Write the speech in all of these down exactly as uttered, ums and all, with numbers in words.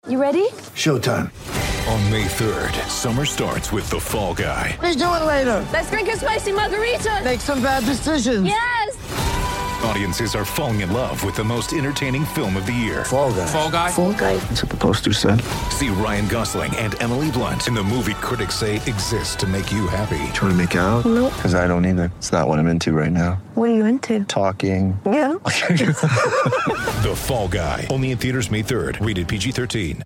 You ready? Showtime. On May third, summer starts with The Fall Guy. Let's do it later. Let's drink a spicy margarita. Make some bad decisions. Yes! Audiences are falling in love with the most entertaining film of the year. Fall Guy. Fall Guy? Fall Guy. That's what the poster said. See Ryan Gosling and Emily Blunt in the movie critics say exists to make you happy. Trying to make it out? Nope. Because I don't either. It's not what I'm into right now. What are you into? Talking. Yeah. The Fall Guy. Only in theaters May third. Rated P G thirteen.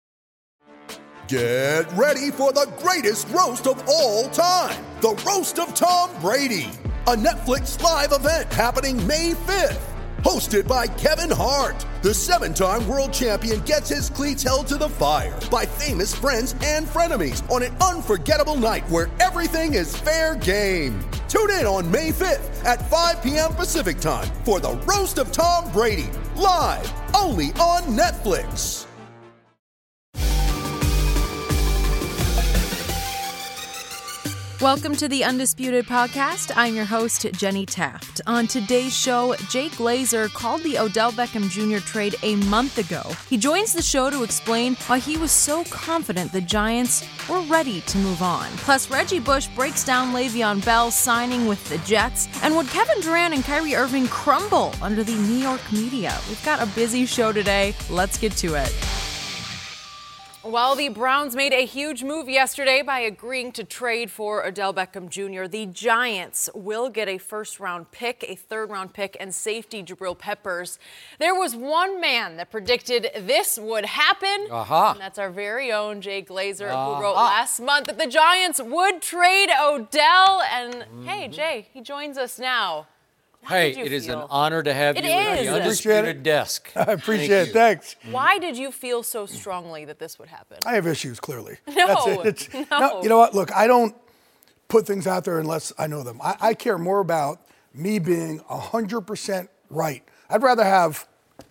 Get ready for the greatest roast of all time. The Roast of Tom Brady. A Netflix live event happening May fifth. Hosted by Kevin Hart. The seven-time world champion gets his cleats held to the fire by famous friends and frenemies on an unforgettable night where everything is fair game. Tune in on May fifth at five p.m. Pacific time for the Roast of Tom Brady. Live only on Netflix. Welcome to the Undisputed Podcast. I'm your host, Jenny Taft. On today's show, Jay Glazer called the Odell Beckham Junior trade a month ago. He joins the show to explain why he was so confident the Giants were ready to move on. Plus, Reggie Bush breaks down Le'Veon Bell signing with the Jets. And would Kevin Durant and Kyrie Irving crumble under the New York media? We've got a busy show today. Let's get to it. Well, the Browns made a huge move yesterday by agreeing to trade for Odell Beckham Junior The Giants will get a first-round pick, a third-round pick, and safety Jabril Peppers. There was one man that predicted this would happen, uh-huh. and that's our very own Jay Glazer, uh-huh. who wrote last month that the Giants would trade Odell. And, mm-hmm. hey, Jay, he joins us now. How hey, it feel? is an honor honor to have it you is. at the Undisputed Desk. I appreciate Thank it. Thanks. Why did you feel so strongly that this would happen? I have issues, clearly. No, That's it. It's, no. no. You know what? Look, I don't put things out there unless I know them. I, I care more about me being one hundred percent right. I'd rather have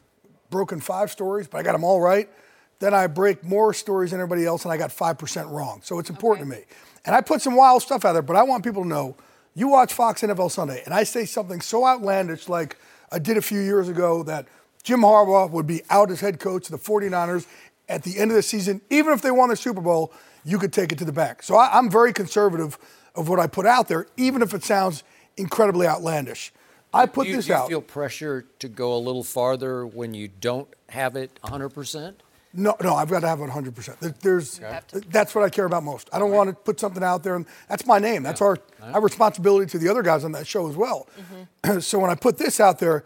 broken five stories, but I got them all right, than I break more stories than everybody else and I got five percent wrong. So it's important okay. to me. And I put some wild stuff out there, but I want people to know. You watch Fox N F L Sunday, and I say something so outlandish like I did a few years ago that Jim Harbaugh would be out as head coach of the forty-niners at the end of the season. Even if they won the Super Bowl, you could take it to the bank. So I, I'm very conservative of what I put out there, even if it sounds incredibly outlandish. I put do you, this do you out. Do you feel pressure to go a little farther when you don't have it one hundred percent? No, no, I've got to have it one hundred percent. There's, okay. That's what I care about most. I don't right. want to put something out there, and that's my name. That's yeah. our, right. our responsibility to the other guys on that show as well. Mm-hmm. So when I put this out there,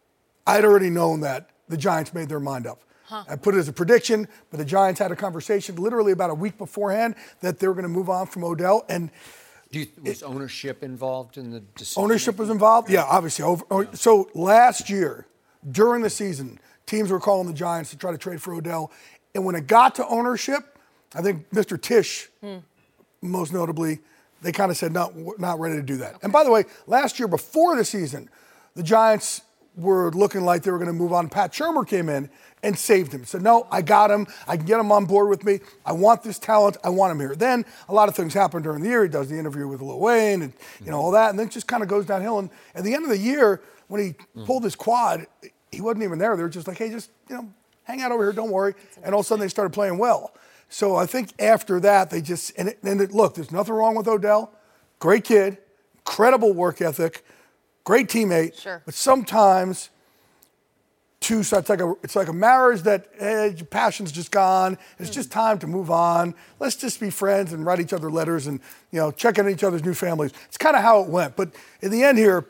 I'd already known that the Giants made their mind up. Huh. I put it as a prediction, but the Giants had a conversation literally about a week beforehand that they were going to move on from Odell. And Do you, was it, ownership involved in the decision? Ownership was involved? Yeah, obviously. Over, yeah. So last year, during the season, teams were calling the Giants to try to trade for Odell. And when it got to ownership, I think Mister Tisch, hmm. most notably, they kind of said, no, we're not ready to do that. Okay. And by the way, last year before the season, the Giants were looking like they were going to move on. Pat Shurmur came in and saved him. Said, no, I got him. I can get him on board with me. I want this talent. I want him here. Then a lot of things happen during the year. He does the interview with Lil Wayne and you know all that. And then it just kind of goes downhill. And at the end of the year, when he mm. pulled his quad, he wasn't even there. They were just like, hey, just, you know, hang out over here, don't worry. And all of a sudden they started playing well. So I think after that, they just, and, it, and it, look, there's nothing wrong with Odell. Great kid, incredible work ethic, great teammate. Sure. But sometimes, two, so it's like a, it's like a marriage that eh, passion's just gone. It's mm. just time to move on. Let's just be friends and write each other letters and, you know, check on each other's new families. It's kind of how it went. But in the end here,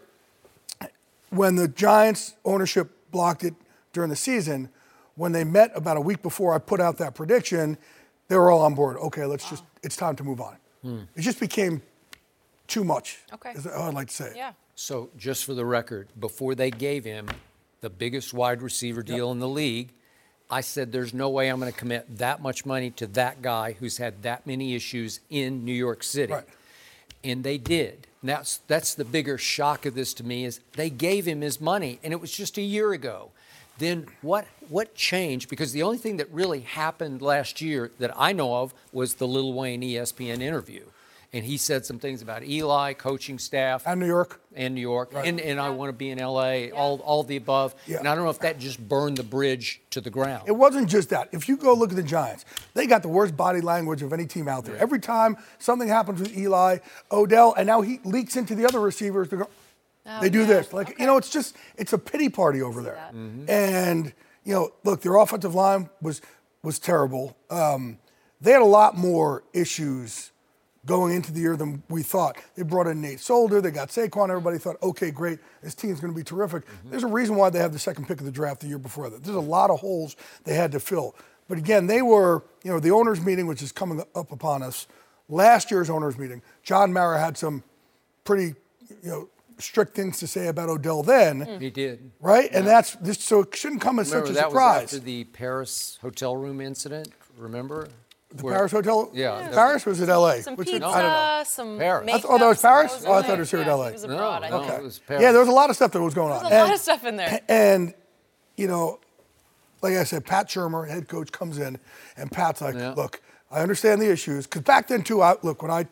when the Giants ownership blocked it during the season, when they met about a week before I put out that prediction, they were all on board. Okay, let's wow. just, it's time to move on. Hmm. It just became too much, okay. is how I'd like to say it. Yeah. So just for the record, before they gave him the biggest wide receiver deal yep. in the league, I said there's no way I'm going to commit that much money to that guy who's had that many issues in New York City. Right. And they did. And that's, that's the bigger shock of this to me is they gave him his money, and it was just a year ago. Then what what changed? Because the only thing that really happened last year that I know of was the Lil Wayne E S P N interview. And he said some things about Eli, coaching staff. And New York. And New York. Right. And, and I want to be in L A, yeah. all, all the above. Yeah. And I don't know if that just burned the bridge to the ground. It wasn't just that. If you go look at the Giants, they got the worst body language of any team out there. Yeah. Every time something happens with Eli, Odell, and now he leaks into the other receivers, they, go, oh, they do yeah. this. Like, okay. you know, it's just, it's a pity party over there. Mm-hmm. And, you know, look, their offensive line was was terrible. Um, they had a lot more issues going into the year than we thought. They brought in Nate Solder, they got Saquon, everybody thought, okay, great, this team's gonna be terrific. Mm-hmm. There's a reason why they have the second pick of the draft the year before that. There's a lot of holes they had to fill. But again, they were, you know, the owners meeting, which is coming up upon us, last year's owners meeting, John Mara had some pretty, you know, strict things to say about Odell then. Mm. He did. Right? Yeah. And that's, just, so it shouldn't come as remember, such a that surprise. Was after the Paris hotel room incident, remember? The Where, Paris Hotel? Yeah. yeah. Paris was in L A. Some which pizza, is, I don't know. some Paris. makeup. Oh, that was Paris? Was oh, I thought it was here yeah, in L A. He was abroad, no, I no, think. it was Paris. Yeah, there was a lot of stuff that was going on. There's a and, lot of stuff in there. And, you know, like I said, Pat Shurmur, head coach, comes in, and Pat's like, yeah. look, I understand the issues. Because back then, too, I, look, when I,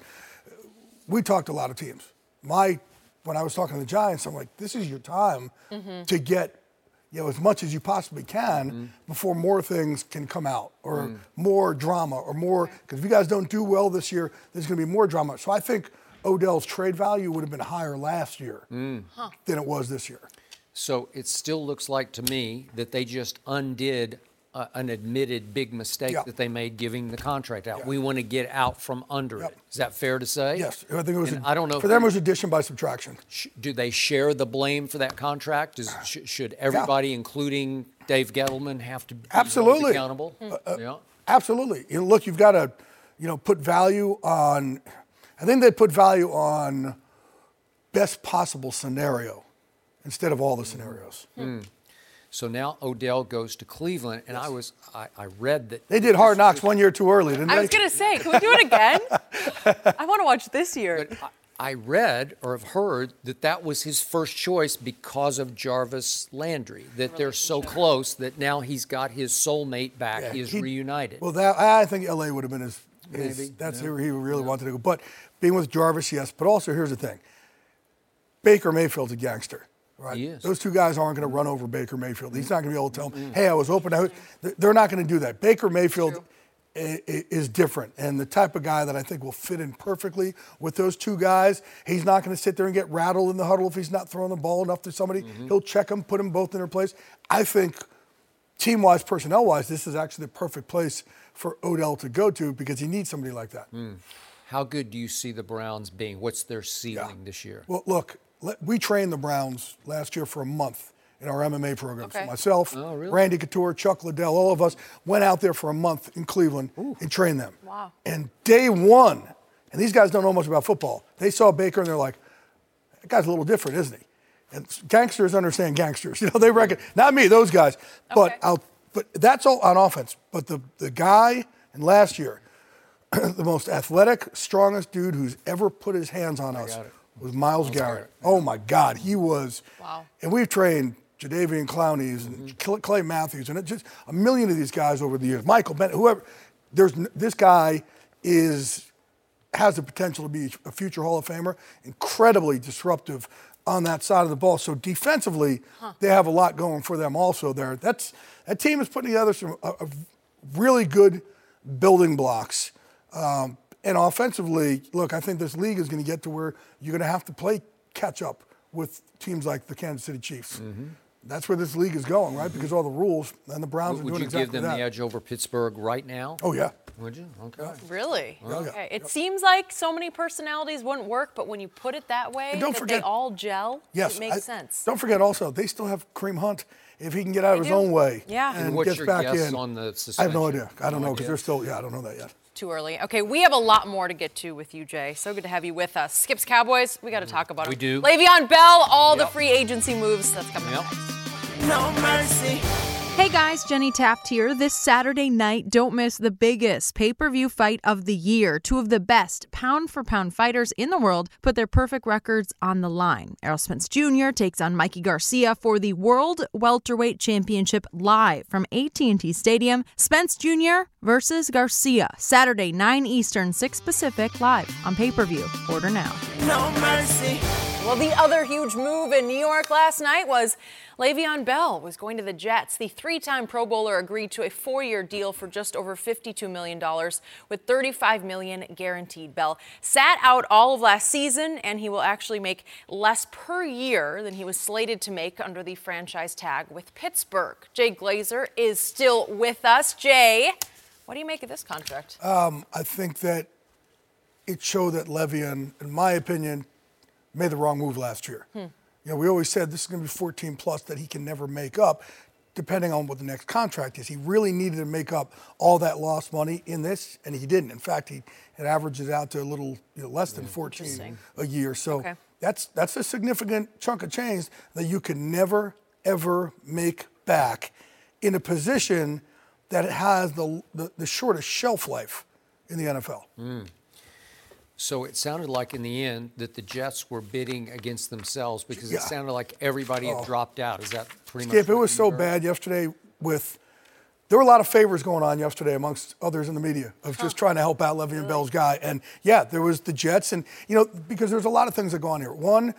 we talked to a lot of teams. My, when I was talking to the Giants, I'm like, this is your time mm-hmm. to get, you know, as much as you possibly can mm-hmm. before more things can come out or mm. more drama or more, because if you guys don't do well this year, there's going to be more drama. So I think Odell's trade value would have been higher last year mm. huh. than it was this year. So it still looks like to me that they just undid uh, an admitted big mistake yeah. that they made giving the contract out. Yeah. We want to get out from under yep. it. Is that fair to say? Yes. I think it was. A, I don't know. For them, it was addition by subtraction. Sh- do they share the blame for that contract? Does, sh- should everybody, yeah. including Dave Gettleman, have to be absolutely accountable? Uh, uh, yeah. Absolutely. You know, look, you've got to, you know, put value on. I think they put value on best possible scenario instead of all the scenarios. Mm. So now Odell goes to Cleveland, and yes. I was I, I read that they did Hard Knocks one year too early, didn't I they? I was gonna say, can we do it again? I want to watch this year. But I, I read or have heard that that was his first choice because of Jarvis Landry. That they're so close that now he's got his soulmate back. Yeah, he is he, reunited. Well, that I think L A would have been his. his Maybe that's yeah. where he really yeah. wanted to go. But being with Jarvis, yes. But also, here's the thing: Baker Mayfield's a gangster. Right. He is. Those two guys aren't going to run over Baker Mayfield. He's not going to be able to tell him, hey, I was open. I was, they're not going to do that. Baker Mayfield is different and the type of guy that I think will fit in perfectly with those two guys. He's not going to sit there and get rattled in the huddle if he's not throwing the ball enough to somebody. Mm-hmm. He'll check them, put them both in their place. I think team-wise, personnel-wise, this is actually the perfect place for Odell to go to because he needs somebody like that. Mm. How good do you see the Browns being? What's their ceiling yeah. this year? Well, look. We trained the Browns last year for a month in our M M A program. Okay. So myself, oh, really? Randy Couture, Chuck Liddell, all of us went out there for a month in Cleveland Ooh. and trained them. Wow. And day one, and these guys don't know much about football, they saw Baker and they're like, that guy's a little different, isn't he? And gangsters understand gangsters. You know, they reckon, not me, those guys. But okay. I'll, but that's all on offense. But the, the guy, and last year, the most athletic, strongest dude who's ever put his hands on I us got it. was Myles Garrett. Oh, my God. He was. Wow. And we've trained Jadeveon Clowney's and mm-hmm. Clay Matthews and it just a million of these guys over the years. Michael Bennett, whoever. There's This guy is has the potential to be a future Hall of Famer, incredibly disruptive on that side of the ball. So defensively, huh. they have a lot going for them also there. That's That team is putting together some uh, really good building blocks. Um, And offensively, look, I think this league is going to get to where you're going to have to play catch up with teams like the Kansas City Chiefs. Mm-hmm. That's where this league is going, right? Because all the rules, and the Browns would, are doing would exactly you give them that. the edge over Pittsburgh right now? Oh, yeah. Would you? Okay. Yeah. Really? Yeah. Okay. It yeah. seems like so many personalities wouldn't work, but when you put it that way, And don't that forget, they all gel, yes, it makes I, sense. Don't forget also, they still have Kareem Hunt if he can get out of They his do. own way Yeah. and, And what's gets your back guess in. on the I have no suspension? idea. I don't No know because idea. they're still, yeah, I don't know that yet. Too early. Okay, we have a lot more to get to with you, Jay. So good to have you with us. Skips Cowboys, we got to talk about We them. do. Le'Veon Bell, all Yep. the free agency moves. That's coming Yep. up next. No mercy. Hey guys, Jenny Taft here. This Saturday night, don't miss the biggest pay-per-view fight of the year. Two of the best pound-for-pound fighters in the world put their perfect records on the line. Errol Spence Junior takes on Mikey Garcia for the World Welterweight Championship live from A T and T Stadium. Spence Junior versus Garcia, Saturday, nine Eastern, six Pacific, live on pay-per-view. Order now. No mercy. Well, the other huge move in New York last night was Le'Veon Bell was going to the Jets. The three-time Pro Bowler agreed to a four-year deal for just over fifty-two million dollars with thirty-five million dollars guaranteed. Bell sat out all of last season, and he will actually make less per year than he was slated to make under the franchise tag with Pittsburgh. Jay Glazer is still with us. Jay, what do you make of this contract? Um, I think that it showed that Le'Veon, in my opinion, made the wrong move last year. Hmm. You know, we always said this is going to be fourteen plus that he can never make up, depending on what the next contract is. He really needed to make up all that lost money in this, and he didn't. In fact, he it averages out to a little you know, less than fourteen a year. So okay. that's that's a significant chunk of change that you can never ever make back in a position that has the the, the shortest shelf life in the N F L. Mm. So it sounded like in the end that the Jets were bidding against themselves because yeah. it sounded like everybody had oh. dropped out. Is that pretty Skip, much? It was so heard? bad yesterday with, there were a lot of favors going on yesterday amongst others in the media of just trying to help out Le'Veon really? Bell's guy. And yeah, there was the Jets and, you know, because there's a lot of things that go on here. One,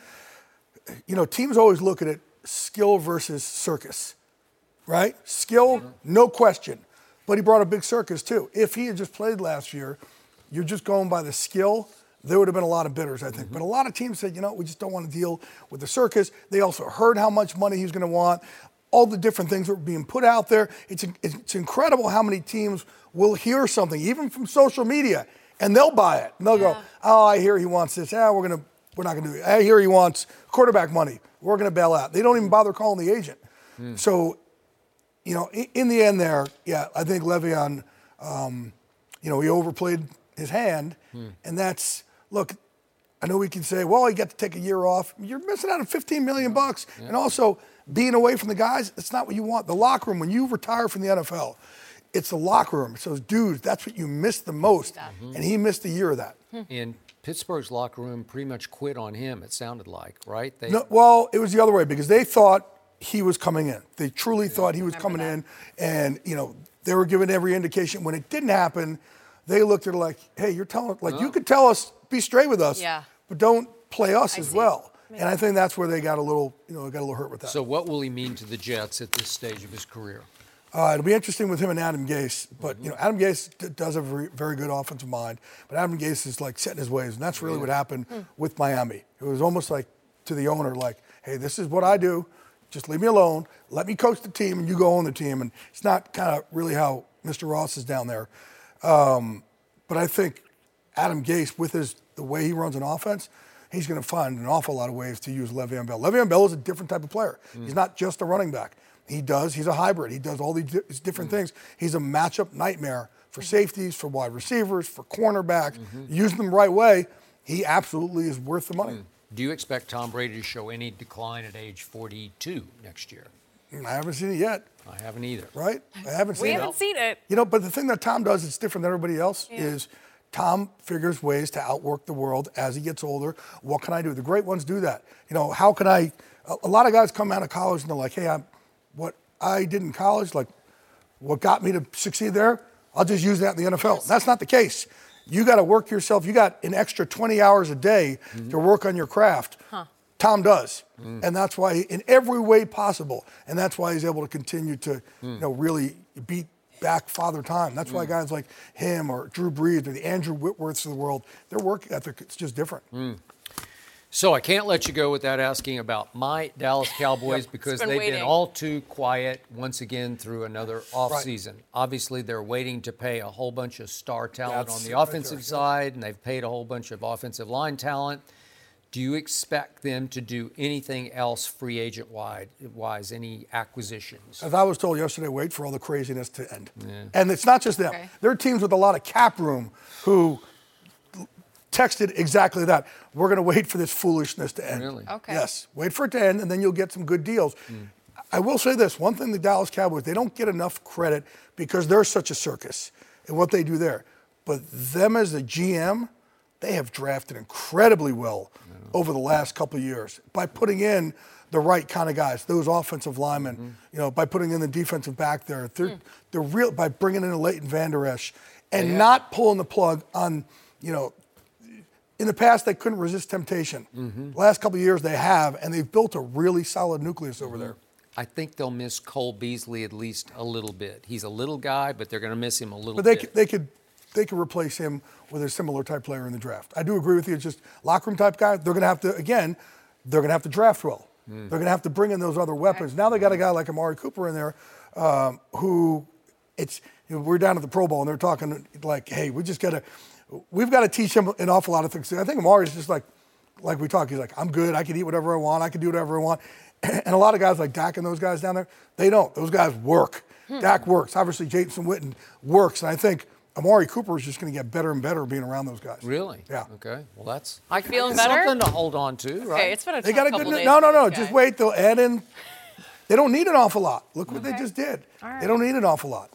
you know, teams always look at it skill versus circus, right? Skill, mm-hmm. no question. But he brought a big circus too. If he had just played last year, you're just going by the skill, there would have been a lot of bidders, I think. Mm-hmm. But a lot of teams said, you know, we just don't want to deal with the circus. They also heard how much money he's going to want, all the different things that were being put out there. It's, it's incredible how many teams will hear something, even from social media, and they'll buy it. And they'll yeah. go, oh, I hear he wants this. Ah, we're going to, we're not going to do it. I hear he wants quarterback money. We're going to bail out. They don't even bother calling the agent. Mm. So, you know, in, in the end there, yeah, I think Le'Veon, um, you know, he overplayed his hand, hmm. and that's, look, I know we can say, well, he got to take a year off. You're missing out on fifteen million bucks. Yeah. And also, being away from the guys, it's not what you want. The locker room, when you retire from the N F L, it's the locker room. It's those dudes, that's what you miss the most. Mm-hmm. And he missed a year of that. Hmm. And Pittsburgh's locker room pretty much quit on him, it sounded like, right? They- no, well, it was the other way, because they thought he was coming in. They truly yeah. thought he was coming that. in. And, you know, they were given every indication. When it didn't happen, they looked at it like, hey, you're telling, like, oh. you could tell us, be straight with us, yeah. but don't play us I as see. well. And I think that's where they got a little, you know, got a little hurt with that. So what will he mean to the Jets at this stage of his career? Uh, it'll be interesting with him and Adam Gase. But, mm-hmm. you know, Adam Gase d- does have a very, very good offensive mind. But Adam Gase is, like, set in his ways. And that's really yeah. what happened mm. with Miami. It was almost like to the owner, like, hey, this is what I do. Just leave me alone. Let me coach the team, and you go own the team. And it's not kind of really how Mister Ross is down there. Um, but I think Adam Gase, with his the way he runs an offense, he's going to find an awful lot of ways to use Le'Veon Bell. Le'Veon Bell is a different type of player. Mm. He's not just a running back. He does, he's a hybrid. He does all these different mm. things. He's a matchup nightmare for mm-hmm. safeties, for wide receivers, for cornerbacks. Mm-hmm. Use them the right way, he absolutely is worth the money. Mm. Do you expect Tom Brady to show any decline at age forty-two next year? I haven't seen it yet. I haven't either. Right? I haven't seen we it. We haven't seen it. You know, but the thing that Tom does that's different than everybody else yeah. is Tom figures ways to outwork the world as he gets older. What can I do? The great ones do that. You know, how can I – a lot of guys come out of college and they're like, hey, I'm, what I did in college, like what got me to succeed there, I'll just use that in the N F L. Yes. That's not the case. You got to work yourself. You got an extra twenty hours a day mm-hmm. to work on your craft. Huh. Tom does. Mm. And that's why, in every way possible, and that's why he's able to continue to, mm. you know, really beat back Father Time. That's mm. why guys like him or Drew Brees or the Andrew Whitworths of the world, their work ethic, it's just different. Mm. So I can't let you go without asking about my Dallas Cowboys because been they've waiting. been all too quiet once again through another offseason. Right. Obviously, they're waiting to pay a whole bunch of star talent That's on the right offensive there, side, yeah. and they've paid a whole bunch of offensive line talent. Do you expect them to do anything else free agent wide, wise, any acquisitions? As I was told yesterday, wait for all the craziness to end. Yeah. And it's not just them. Okay. There are teams with a lot of cap room who texted exactly that. We're going to wait for this foolishness to end. Really? Okay. Yes. Wait for it to end, and then you'll get some good deals. Mm. I will say this, one thing the Dallas Cowboys, they don't get enough credit because they're such a circus in what they do there. But them as the G M, they have drafted incredibly well over the last couple of years by putting in the right kind of guys, those offensive linemen, mm-hmm. you know, by putting in the defensive back there. They're, mm. they're real by bringing in a Leighton Vander Esch and yeah. not pulling the plug on, you know, in the past they couldn't resist temptation. Mm-hmm. The last couple of years they have, and they've built a really solid nucleus over mm-hmm. there. I think they'll miss Cole Beasley at least a little bit. He's a little guy, but they're going to miss him a little but they bit. Could, they could they could replace him with a similar type player in the draft. I do agree with you. It's just locker room type guy. They're going to have to, again, they're going to have to draft well. Mm. They're going to have to bring in those other weapons. Now they got a guy like Amari Cooper in there um, who it's, you know, we're down at the Pro Bowl and they're talking like, hey, we just got to, we've got to teach him an awful lot of things. I think Amari's just like, like we talk, he's like, I'm good. I can eat whatever I want. I can do whatever I want. And a lot of guys like Dak and those guys down there, they don't. Those guys work. Hmm. Dak works. Obviously, Jason Witten works. And I think Amari Cooper is just going to get better and better being around those guys. Really? Yeah. Okay. Well, that's I feeling better. Something to hold on to, right? Okay, it's been a tough they got a couple good. days No, no, no. for Just guy. wait. They'll add in. They don't need an awful lot. Look what okay. they just did. All right. They don't need an awful lot.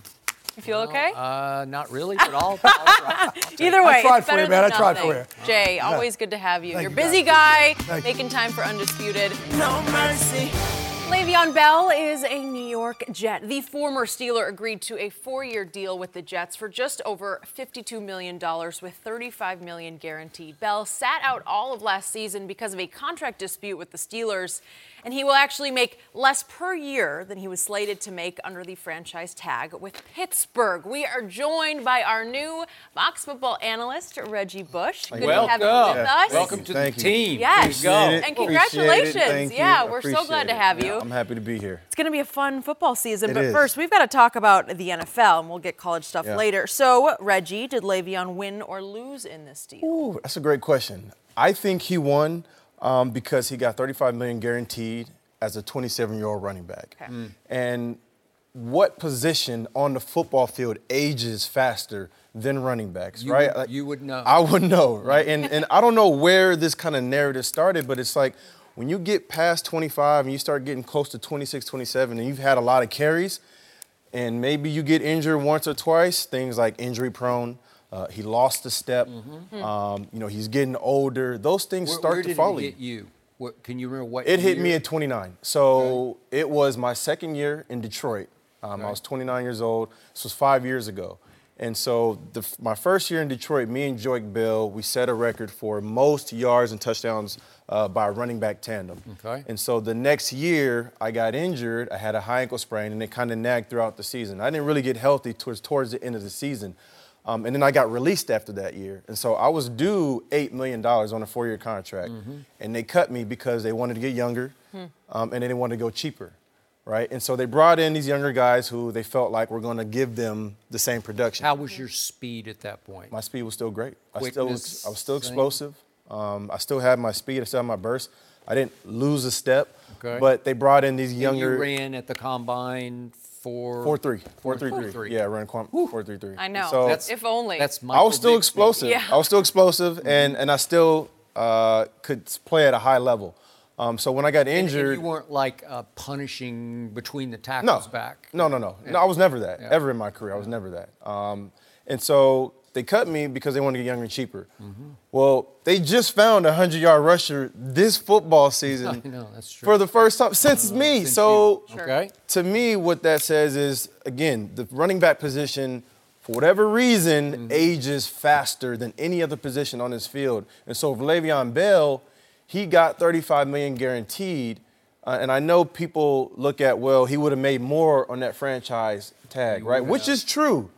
You feel okay? Uh, not really, but I'll. I'll Either way, I tried it's for better you, man. than I tried nothing. for you. Jay, always good to have you. Thank You're a you, busy guys. guy, Thank making you. time for Undisputed. No mercy. Le'Veon Bell is a New York Jet. The former Steeler agreed to a four-year deal with the Jets for just over fifty-two million dollars with thirty-five million dollars guaranteed. Bell sat out all of last season because of a contract dispute with the Steelers, and he will actually make less per year than he was slated to make under the franchise tag with Pittsburgh. We are joined by our new Fox football analyst, Reggie Bush. Good Welcome. to have you with us. Welcome to Thank the you. team. Yes, There you go. and congratulations. Thank you. Yeah, we're so Appreciate glad to it. have Yeah, you. I'm happy to be here. It's going to be a fun football season, It but is. first we've got to talk about the N F L, and we'll get college stuff Yeah. later. So, Reggie, did Le'Veon win or lose in this deal? Ooh, that's a great question. I think he won um, because he got thirty-five million dollars guaranteed as a twenty-seven-year-old running back. Okay. Mm. And what position on the football field ages faster than running backs, You right? would- Like, you would know. I would know, right? and and I don't know where this kind of narrative started, but it's like when you get past twenty-five and you start getting close to twenty-six, twenty-seven, and you've had a lot of carries, and maybe you get injured once or twice, things like injury prone, uh, he lost a step, Mm-hmm. um, you know, he's getting older. Those things Where, start where to did follow it you. hit you? What, can you remember what It hit year? me at twenty-nine. So it was my second year in Detroit. Um, I Okay. was twenty-nine years old. This was five years ago. And so the, my first year in Detroit, me and Joique Bell, we set a record for most yards and touchdowns uh, by a running back tandem. Okay. And so the next year, I got injured. I had a high ankle sprain, and it kind of nagged throughout the season. I didn't really get healthy towards towards the end of the season. Um, and then I got released after that year. And so I was due eight million dollars on a four-year contract. Mm-hmm. And they cut me because they wanted to get younger, Hmm. um, and then they wanted to go cheaper, right? And so they brought in these younger guys who they felt like were going to give them the same production. How was your speed at that point? My speed was still great. I still was, Quickness, I was still same? explosive. Um, I still had my speed. I still had my burst. I didn't lose a step. Okay. But they brought in these And younger. you ran at the combine for Four three, four three Four, three. three. Yeah, I ran quam- four three three. I know. So That's, if only. That's I was still Michael Vick explosive. Yeah. I was still explosive, and and I still uh, could play at a high level. Um, so when I got And- and injured, you weren't like uh, punishing between the no, tackles back. no, no, no, no. I was never that. Yeah. Ever in my career, I was never that. Um, and so they cut me because they wanted to get younger and cheaper. Mm-hmm. Well, they just found a hundred-yard rusher this football season I know, that's true. for the first time since me. Since so you. Okay. to me, what that says is, again, the running back position, for whatever reason, Mm-hmm. ages faster than any other position on this field. And so for Le'Veon Bell, he got thirty-five million dollars guaranteed. Uh, and I know people look at, well, he would have made more on that franchise tag, right? would Which have. is true.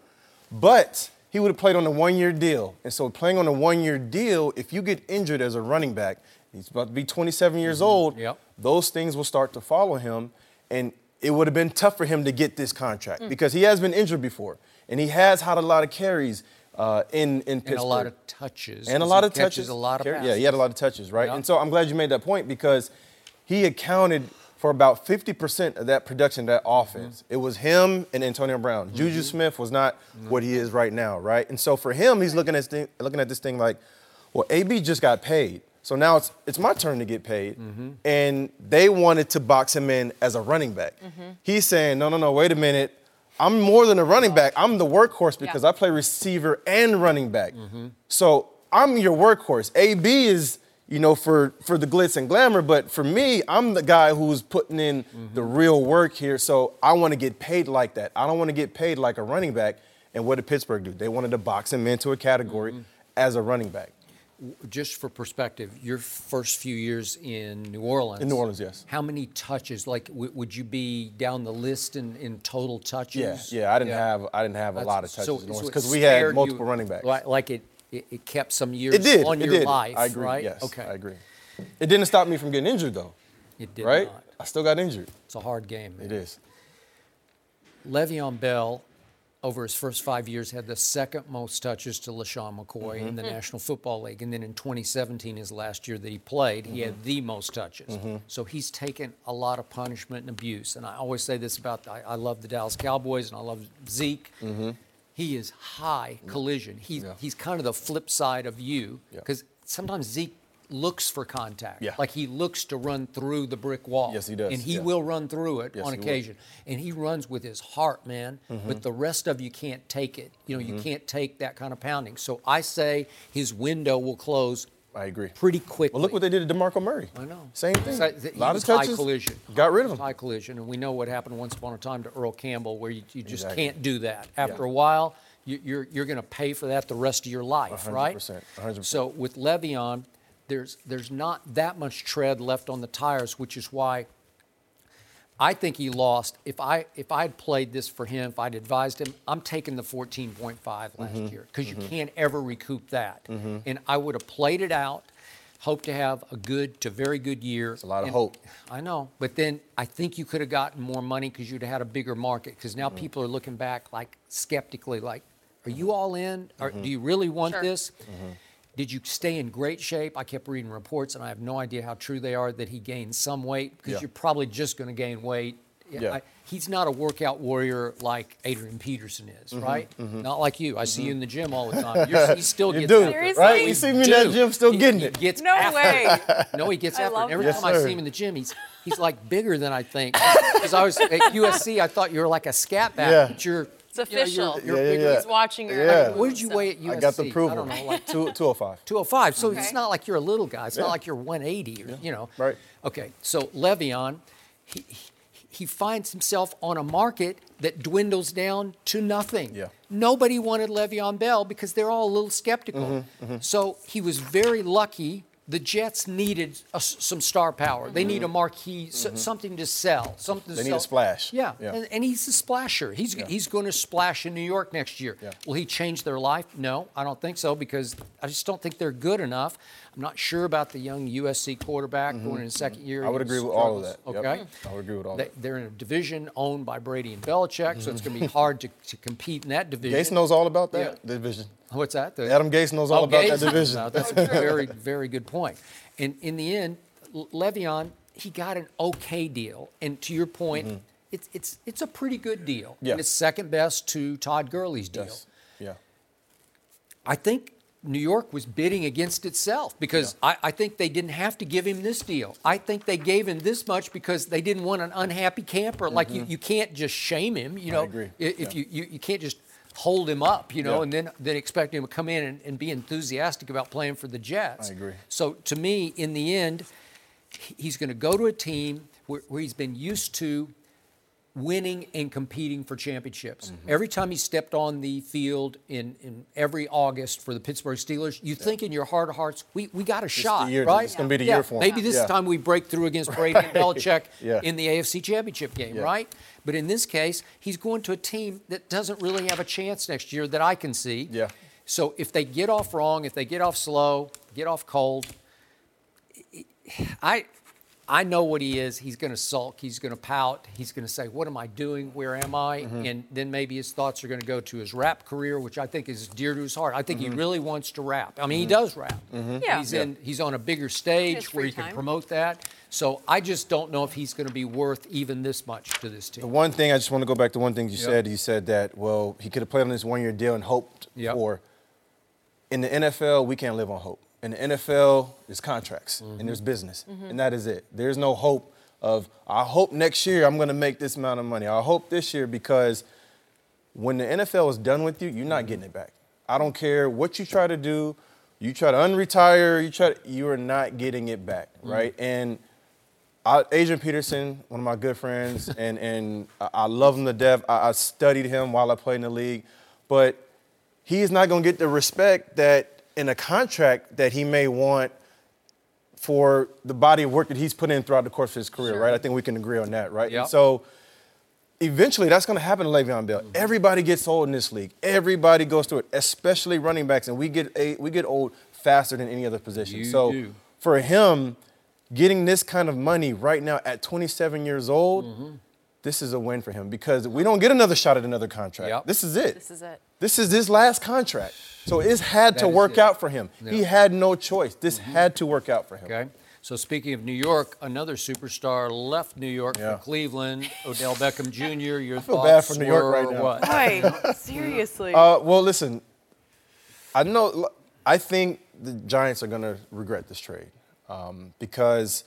But he would have played on a one-year deal. And so playing on a one-year deal, if you get injured as a running back, he's about to be twenty-seven years old, Yep. those things will start to follow him. And it would have been tough for him to get this contract because he has been injured before. And he has had a lot of carries uh, in, in Pittsburgh. And a lot of touches. And a 'cause lot he of catches touches. A lot of Carry- passes. Yeah, he had a lot of touches, right? Yeah. And so I'm glad you made that point because he accounted for about fifty percent of that production, that offense. Mm-hmm. It was him and Antonio Brown. Juju Smith was not what he is right now, right? And so for him, he's looking at this thing, looking at this thing like, well, A B just got paid. So now it's it's my turn to get paid. Mm-hmm. And they wanted to box him in as a running back. Mm-hmm. He's saying, no, no, no, wait a minute. I'm more than a running back. I'm the workhorse because Yeah. I play receiver and running back. Mm-hmm. So I'm your workhorse. A B is, you know, for, for the glitz and glamour, but for me, I'm the guy who's putting in Mm-hmm. the real work here. So I want to get paid like that. I don't want to get paid like a running back. And what did Pittsburgh do? They wanted to box him into a category Mm-hmm. as a running back. Just for perspective, your first few years in New Orleans. In New Orleans, yes. How many touches? Like, w- would you be down the list in, in total touches? Yeah, yeah. I didn't have I didn't have a lot of touches So- in New Orleans so it because we had spared multiple you- running backs. Like, like it, it, it kept some years It did. on it your did. life, I agree. right? Yes. Okay. I agree. It didn't stop me from getting injured though. It did right? not. I still got injured. It's a hard game. Man. It is. Le'Veon Bell, over his first five years, had the second most touches to LaShawn McCoy Mm-hmm. in the National Football League. And then in twenty seventeen, his last year that he played, he Mm-hmm. had the most touches. So he's taken a lot of punishment and abuse. And I always say this about, I, I love the Dallas Cowboys and I love Zeke. He is high collision. He, Yeah. He's kind of the flip side of you Yeah. because sometimes Zeke looks for contact. Yeah. Like he looks to run through the brick wall. Yes, he does. And he Yeah. will run through it Yes, on he will. occasion. And he runs with his heart, man. But the rest of you can't take it. You know, you can't take that kind of pounding. So I say his window will close I agree. pretty quickly. Well, look what they did to DeMarco Murray. I know. Same thing. So, A he lot was of touches. high collision. Got rid of He was him. High collision, and we know what happened once upon a time to Earl Campbell, where you, you just Exactly. can't do that. After Yeah. a while, you, you're you're going to pay for that the rest of your life, one hundred right? percent, one hundred percent. So with Le'Veon, there's there's not that much tread left on the tires, which is why I think he lost. If I if I'd played this for him, if I'd advised him, I'm taking the fourteen point five last Mm-hmm. year because you can't ever recoup that. And I would have played it out, hope to have a good to very good year. It's a lot of And- hope. I know, but then I think you could have gotten more money because you'd have had a bigger market. Because now people are looking back like skeptically, like, "Are you all in? Or do you really want Sure. this?" Did you stay in great shape? I kept reading reports, and I have no idea how true they are, that he gained some weight because Yeah. you're probably just going to gain weight. Yeah. I, he's not a workout warrior like Adrian Peterson is, right? Not like you. I see you in the gym all the time. You're, he still You gets do, after it. Seriously? right? You see me in that Dude, gym still he- getting he it. Gets No after way. it. No, he gets I after it. love And every that. time Yes, I sir. see him in the gym, he's he's like bigger than I think. Because I was at U S C, I thought you were like a scat back, Yeah. but you're It's official. you're Yeah, yeah, bigger. yeah. He's watching your. Yeah. What did you weigh at U S C? I got the approval. I don't know, like Two, two oh five. two oh five. So Okay. it's not like you're a little guy. It's Yeah. not like you're one eighty, or, you know. Right. Okay, so Le'Veon, he, he he finds himself on a market that dwindles down to nothing. Yeah. Nobody wanted Le'Veon Bell because they're all a little skeptical. Mm-hmm, So he was very lucky. The Jets needed a s some star power. They need a marquee, s something to sell, something to Mm-hmm. They need sell. a splash. Yeah, Yeah. And, and he's a splasher. He's he's going to splash in New York next year. Yeah. Will he change their life? No, I don't think so because I just don't think they're good enough. I'm not sure about the young U S C quarterback going in his second year. Mm-hmm. I would He agree with all of struggles. that. Yep. Okay. I would agree with all They, that. they're in a division owned by Brady and Belichick, so it's going to be hard to, to compete in that division. Gase knows all about that Yeah. division. What's that? The- Adam Gase knows all Oh, about Gase that knows division. about it. That's a very, very good point. And in the end, Le- Le'Veon, he got an okay deal. And to your point, it's it's it's a pretty good deal. Mm-hmm. Yeah. And it's second best to Todd Gurley's deal. Yes. Yeah. I think New York was bidding against itself because I, I think they didn't have to give him this deal. I think they gave him this much because they didn't want an unhappy camper. Like you, you can't just shame him. You know, agree. I- If Yeah. you, you you can't just hold him up, you know, Yeah. and then then expect him to come in and, and be enthusiastic about playing for the Jets. I agree. So to me, in the end, he- he's going to go to a team where, where he's been used to winning and competing for championships. Mm-hmm. Every time he stepped on the field in, in every August for the Pittsburgh Steelers, you think in your heart of hearts, we, we got a shot, year- right? it's gonna be the Yeah, year for him. Maybe this Yeah. is time we break through against Brady and Belichick Yeah. in the A F C Championship game, Yeah. right? But in this case, he's going to a team that doesn't really have a chance next year that I can see. Yeah. So if they get off wrong, if they get off slow, get off cold, I I know what he is. He's going to sulk. He's going to pout. He's going to say, what am I doing? Where am I? Mm-hmm. And then maybe his thoughts are going to go to his rap career, which I think is dear to his heart. I think Mm-hmm. he really wants to rap. I mean, he does rap. Yeah. He's, in, he's on a bigger stage His where free he can time. promote that. So I just don't know if he's going to be worth even this much to this The team. one thing, I just want to go back to one thing you Yep. said. You said that, well, he could have played on this one-year deal and hoped Yep. for. In the N F L, we can't live on hope. And the N F L is contracts, Mm-hmm. and there's business, and that is it. There's no hope of, I hope next year I'm going to make this amount of money. I hope this year, because when the N F L is done with you, you're not getting it back. I don't care what you try to do. You try to unretire, you try to, you are not getting it back, right? And I, Adrian Peterson, one of my good friends, and, and I, I love him to death. I, I studied him while I played in the league, but he is not going to get the respect that in a contract that he may want for the body of work that he's put in throughout the course of his career, Sure. right? I think we can agree on that, right? Yep. And so eventually that's going to happen to Le'Veon Bell. Mm-hmm. Everybody gets old in this league. Everybody goes through it, especially running backs, and we get a, we get old faster than any other position. You so do. for him, getting this kind of money right now at twenty-seven years old, mm-hmm. this is a win for him because we don't get another shot at another contract. Yep. This is it. This is it. This is his last contract. So it's had That to is work it. out for him. Yeah. He had no choice. This Mm-hmm. had to work out for him. Okay. So speaking of New York, another superstar left New York Yeah. for Cleveland, Odell Beckham Junior Your I feel thoughts bad for New York were right now. what? Boy, seriously. Uh, well, listen, I know. I think the Giants are going to regret this trade um, because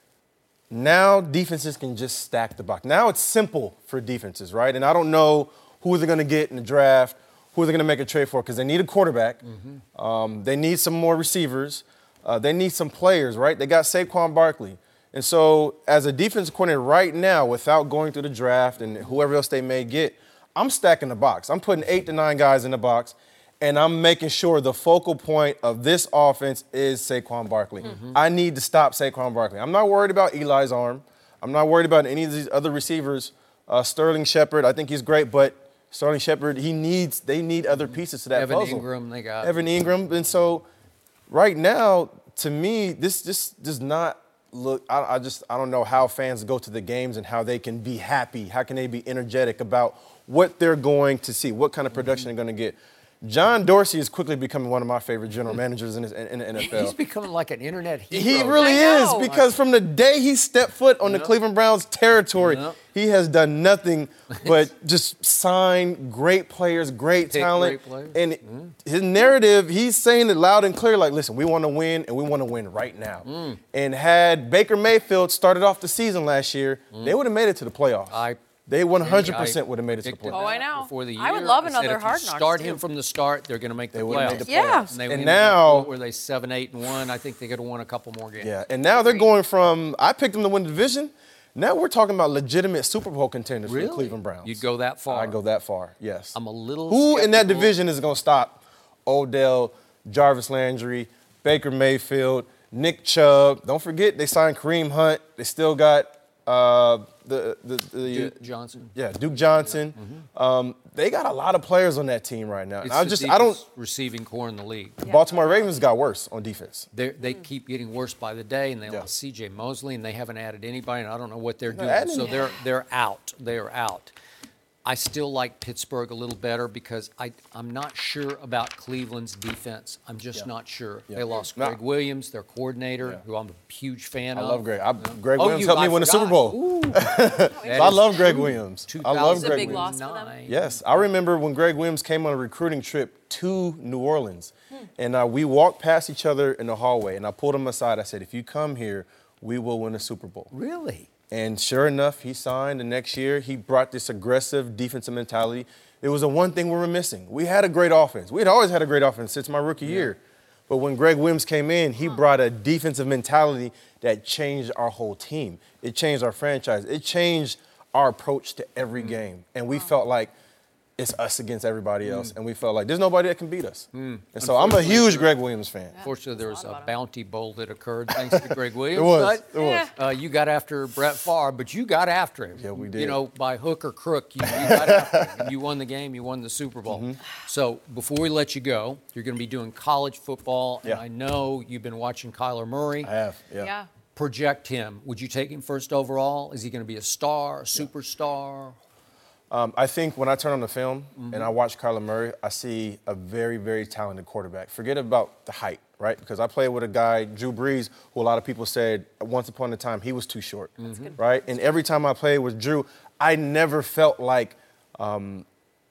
now defenses can just stack the box. Now it's simple for defenses, right? And I don't know who they're going to get in the draft, who they're going to make a trade for, because they need a quarterback. Mm-hmm. Um, they need some more receivers. Uh, they need some players, right? They got Saquon Barkley. And so as a defensive coordinator right now, without going through the draft and whoever else they may get, I'm stacking the box. I'm putting eight to nine guys in the box, and I'm making sure the focal point of this offense is Saquon Barkley. Mm-hmm. I need to stop Saquon Barkley. I'm not worried about Eli's arm. I'm not worried about any of these other receivers. Uh, Sterling Shepard, I think he's great, but Sterling Shepard, he needs, they need other pieces to that Evan puzzle. Ingram, they got. Evan Ingram. And so right now, to me, this this does not look, I, I just, I don't know how fans go to the games and how they can be happy. How can they be energetic about what they're going to see, what kind of production they're going to get. John Dorsey is quickly becoming one of my favorite general managers in, his, in the N F L. He's becoming like an internet hero. He really is, because from the day he stepped foot on the Yep. Cleveland Browns territory, Yep. he has done nothing but just sign great players, great Pick talent. great players. And Mm. his narrative, he's saying it loud and clear, like, listen, we want to win, and we want to win right now. Mm. And had Baker Mayfield started off the season last year, they would have made it to the playoffs. I They one hundred percent would have made it to the predicted playoffs. Oh, I that know. Before the year, I would love I said another if Hard you Knocks, start too. him from the start, they're going to make the They would've playoffs. made the Yeah. playoffs. And, they And ended now- up, were they seven, eight, and one? I think they could have won a couple more games. Yeah, and now they're going from, I picked them to win the division. Now we're talking about legitimate Super Bowl contenders for Really? the Cleveland Browns. You'd go that far? I go that far, yes. I'm a little Who in that skeptical. division is going to stop Odell, Jarvis Landry, Baker Mayfield, Nick Chubb? Don't forget they signed Kareem Hunt. They still got uh, the the, the Duke Johnson. yeah Duke Johnson. Um, they got a lot of players on that team right now. And It's I the just I don't. deepest receiving core in the league. Baltimore Ravens got worse on defense. They're, they keep getting worse by the day, and they Yeah. lost C J Mosley, and they haven't added anybody, and I don't know what they're They're doing. adding- So they're they're out. They are out. I still like Pittsburgh a little better because I, I'm not sure about Cleveland's defense. I'm just Yeah. not sure. Yeah. They lost No. Greg Williams, their coordinator, Yeah. who I'm a huge fan I of. love Greg. I, Greg Oh, Williams you- helped me I win the Super forgot. Bowl. Ooh. So I love Greg Williams. I love It's a Greg big Williams. loss for them. Yes, I remember when Greg Williams came on a recruiting trip to New Orleans, and uh, we walked past each other in the hallway, and I pulled him aside. I said, if you come here, we will win a Super Bowl. Really? And sure enough, he signed the next year. He brought this aggressive defensive mentality. It was the one thing we were missing. We had a great offense. We had always had a great offense since my rookie year. But when Greg Williams came in, he brought a defensive mentality that changed our whole team. It changed our franchise. It changed our approach to every game. And we felt like it's us against everybody else. And we felt like there's nobody that can beat us. And so I'm a huge Greg Williams fan. Fortunately, there was a bounty bowl that occurred thanks to Greg Williams. It was. But, It was. Uh, you got after Brett Favre, but you got after him. Yeah, we You did. know, by hook or crook, you, you got after him. And you won the game. You won the Super Bowl. Mm-hmm. So before we let you go, you're going to be doing college football. And Yeah. I know you've been watching Kyler Murray. I have, yeah. Yeah. Project him. Would you take him first overall? Is he going to be a star, a superstar? Um, I think when I turn on the film and I watch Kyler Murray, I see a very, very talented quarterback. Forget about the height, right? Because I played with a guy, Drew Brees, who a lot of people said once upon a time he was too short, right? And every time I played with Drew, I never felt like, um,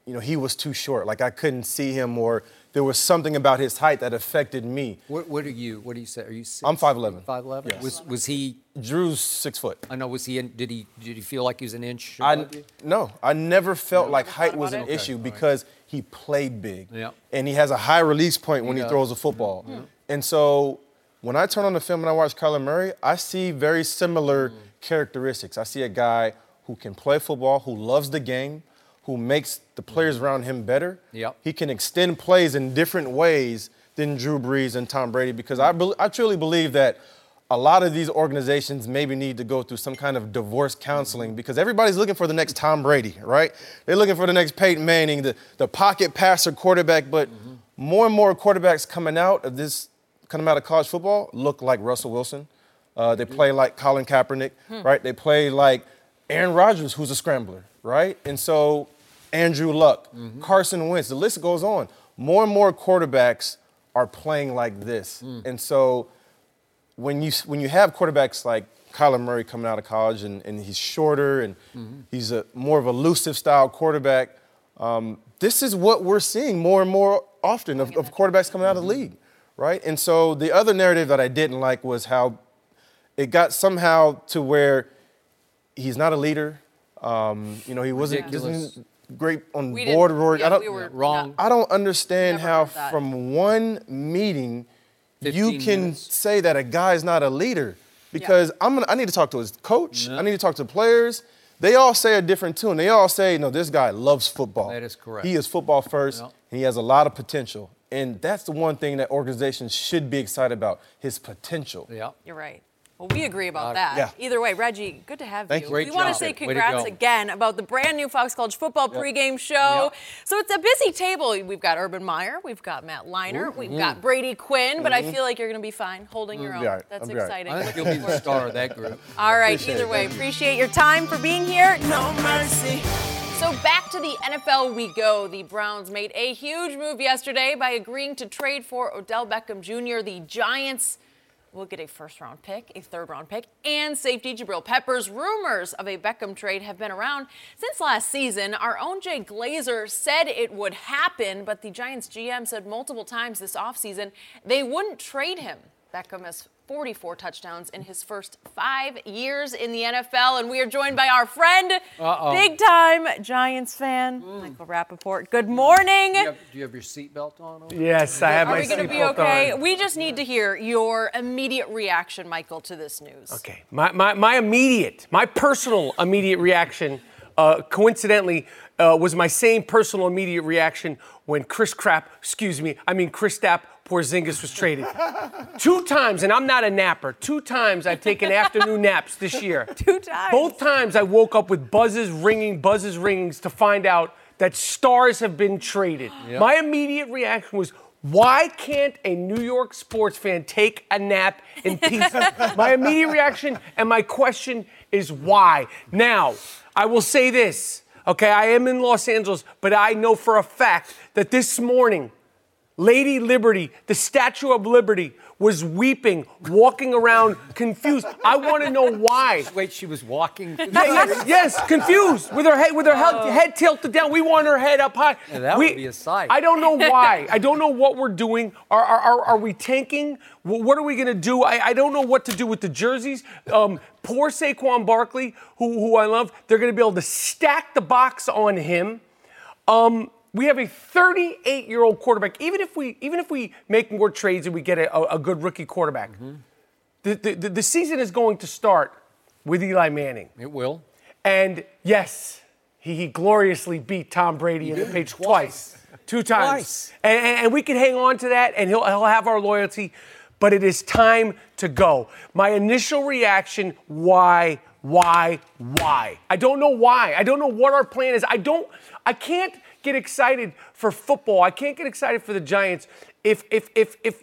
you know, he was too short. Like I couldn't see him, or there was something about his height that affected me. What, what are you? What do you say? Are you? Six, I'm five eleven. five eleven. Yes. Was was he? Drew's six foot. I know. Was he? In, did he? Did he feel like he was an inch? I above you? no. I never felt No? like Never height thought was about an it? issue Okay, because he played big. Yeah. And he has a high release point when He he, does. throws a football. Mhm. And so when I turn on the film and I watch Kyler Murray, I see very similar characteristics. I see a guy who can play football, who loves the game, who makes the players around him better. Yep. He can extend plays in different ways than Drew Brees and Tom Brady, because I, be- I truly believe that a lot of these organizations maybe need to go through some kind of divorce counseling, because everybody's looking for the next Tom Brady, right? They're looking for the next Peyton Manning, the, the pocket passer quarterback, but mm-hmm. more and more quarterbacks coming out of this, coming out of college football look like Russell Wilson. Uh, they play like Colin Kaepernick, hmm. right? They play like Aaron Rodgers, who's a scrambler, right? And so Andrew Luck, mm-hmm. Carson Wentz, the list goes on. More and more quarterbacks are playing like this. Mm. And so when you when you have quarterbacks like Kyler Murray coming out of college and, and he's shorter and mm-hmm. he's a more of a elusive style quarterback, um, this is what we're seeing more and more often of, of quarterbacks coming out of the league, right? And so the other narrative that I didn't like was how it got somehow to where he's not a leader. Um, you know, he wasn't, wasn't great on we board. Yeah, I don't, we were wrong. I don't understand how from one meeting you can minutes. say that a guy's not a leader, because yeah. I'm gonna, I need to talk to his coach. Yeah. I need to talk to the players. They all say a different tune. They all say, no, this guy loves football. That is correct. He is football first, yeah. and he has a lot of potential. And that's the one thing that organizations should be excited about, his potential. Yeah. You're right. Well, we agree about Uh, that. yeah. Either way, Reggie, good to have Thank you. you. Great we want to job. say Way to congrats go. again about the brand new Fox College Football Yep. pregame show. Yep. So it's a busy table. We've got Urban Meyer, we've got Matt Leinart, we've got Brady Quinn, but I feel like you're going to be fine holding your own. be all right. That's I'll be all right. exciting. I think you'll be the star of that group. All right, Appreciate either it. way, appreciate your time for being here. No mercy. So back to the N F L we go. The Browns made a huge move yesterday by agreeing to trade for Odell Beckham Junior The Giants will get a first-round pick, a third-round pick, and safety Jabril Peppers. Rumors of a Beckham trade have been around since last season. Our own Jay Glazer said it would happen, but the Giants G M said multiple times this offseason they wouldn't trade him. Beckham has forty-four touchdowns in his first five years in the N F L, and we are joined by our friend, Uh-oh. big-time Giants fan, mm. Michael Rappaport. Good morning. Do you have, do you have your seatbelt on? Over? Yes, I have Are my we going to be seatbelt okay? on. We just need to hear your immediate reaction, Michael, to this news. Okay, my, my, my immediate, my personal immediate reaction, uh, coincidentally, uh, was my same personal immediate reaction when Chris Crap, excuse me, I mean Kristaps Porzingis was traded. Two times, and I'm not a napper, two times I've taken afternoon naps this year. Two times. Both times I woke up with buzzes ringing, buzzes ringing to find out that stars have been traded. Yep. My immediate reaction was, why can't a New York sports fan take a nap in peace? My immediate reaction and my question is why? Now, I will say this, okay, I am in Los Angeles, but I know for a fact that this morning, Lady Liberty, the Statue of Liberty, was weeping, walking around confused. I want to know why. Wait, she was walking? yes, yes, confused, with her head, with her head, head tilted down. We want her head up high. Yeah, that we, would be a sight. I don't know why. I don't know what we're doing. Are are, are, are we tanking? What are we going to do? I, I don't know what to do with the jerseys. Um, poor Saquon Barkley, who, who I love, they're going to be able to stack the box on him. Um... We have a thirty-eight-year-old quarterback. Even if we, even if we make more trades and we get a, a good rookie quarterback, mm-hmm. the, the the season is going to start with Eli Manning. It will. And yes, he, he gloriously beat Tom Brady in the Patriots twice, two times. Twice. And, and, and we can hang on to that, and he'll he'll have our loyalty. But it is time to go. My initial reaction: why, why, why? I don't know why. I don't know what our plan is. I don't. I can't get excited for football. I can't get excited for the Giants if if if if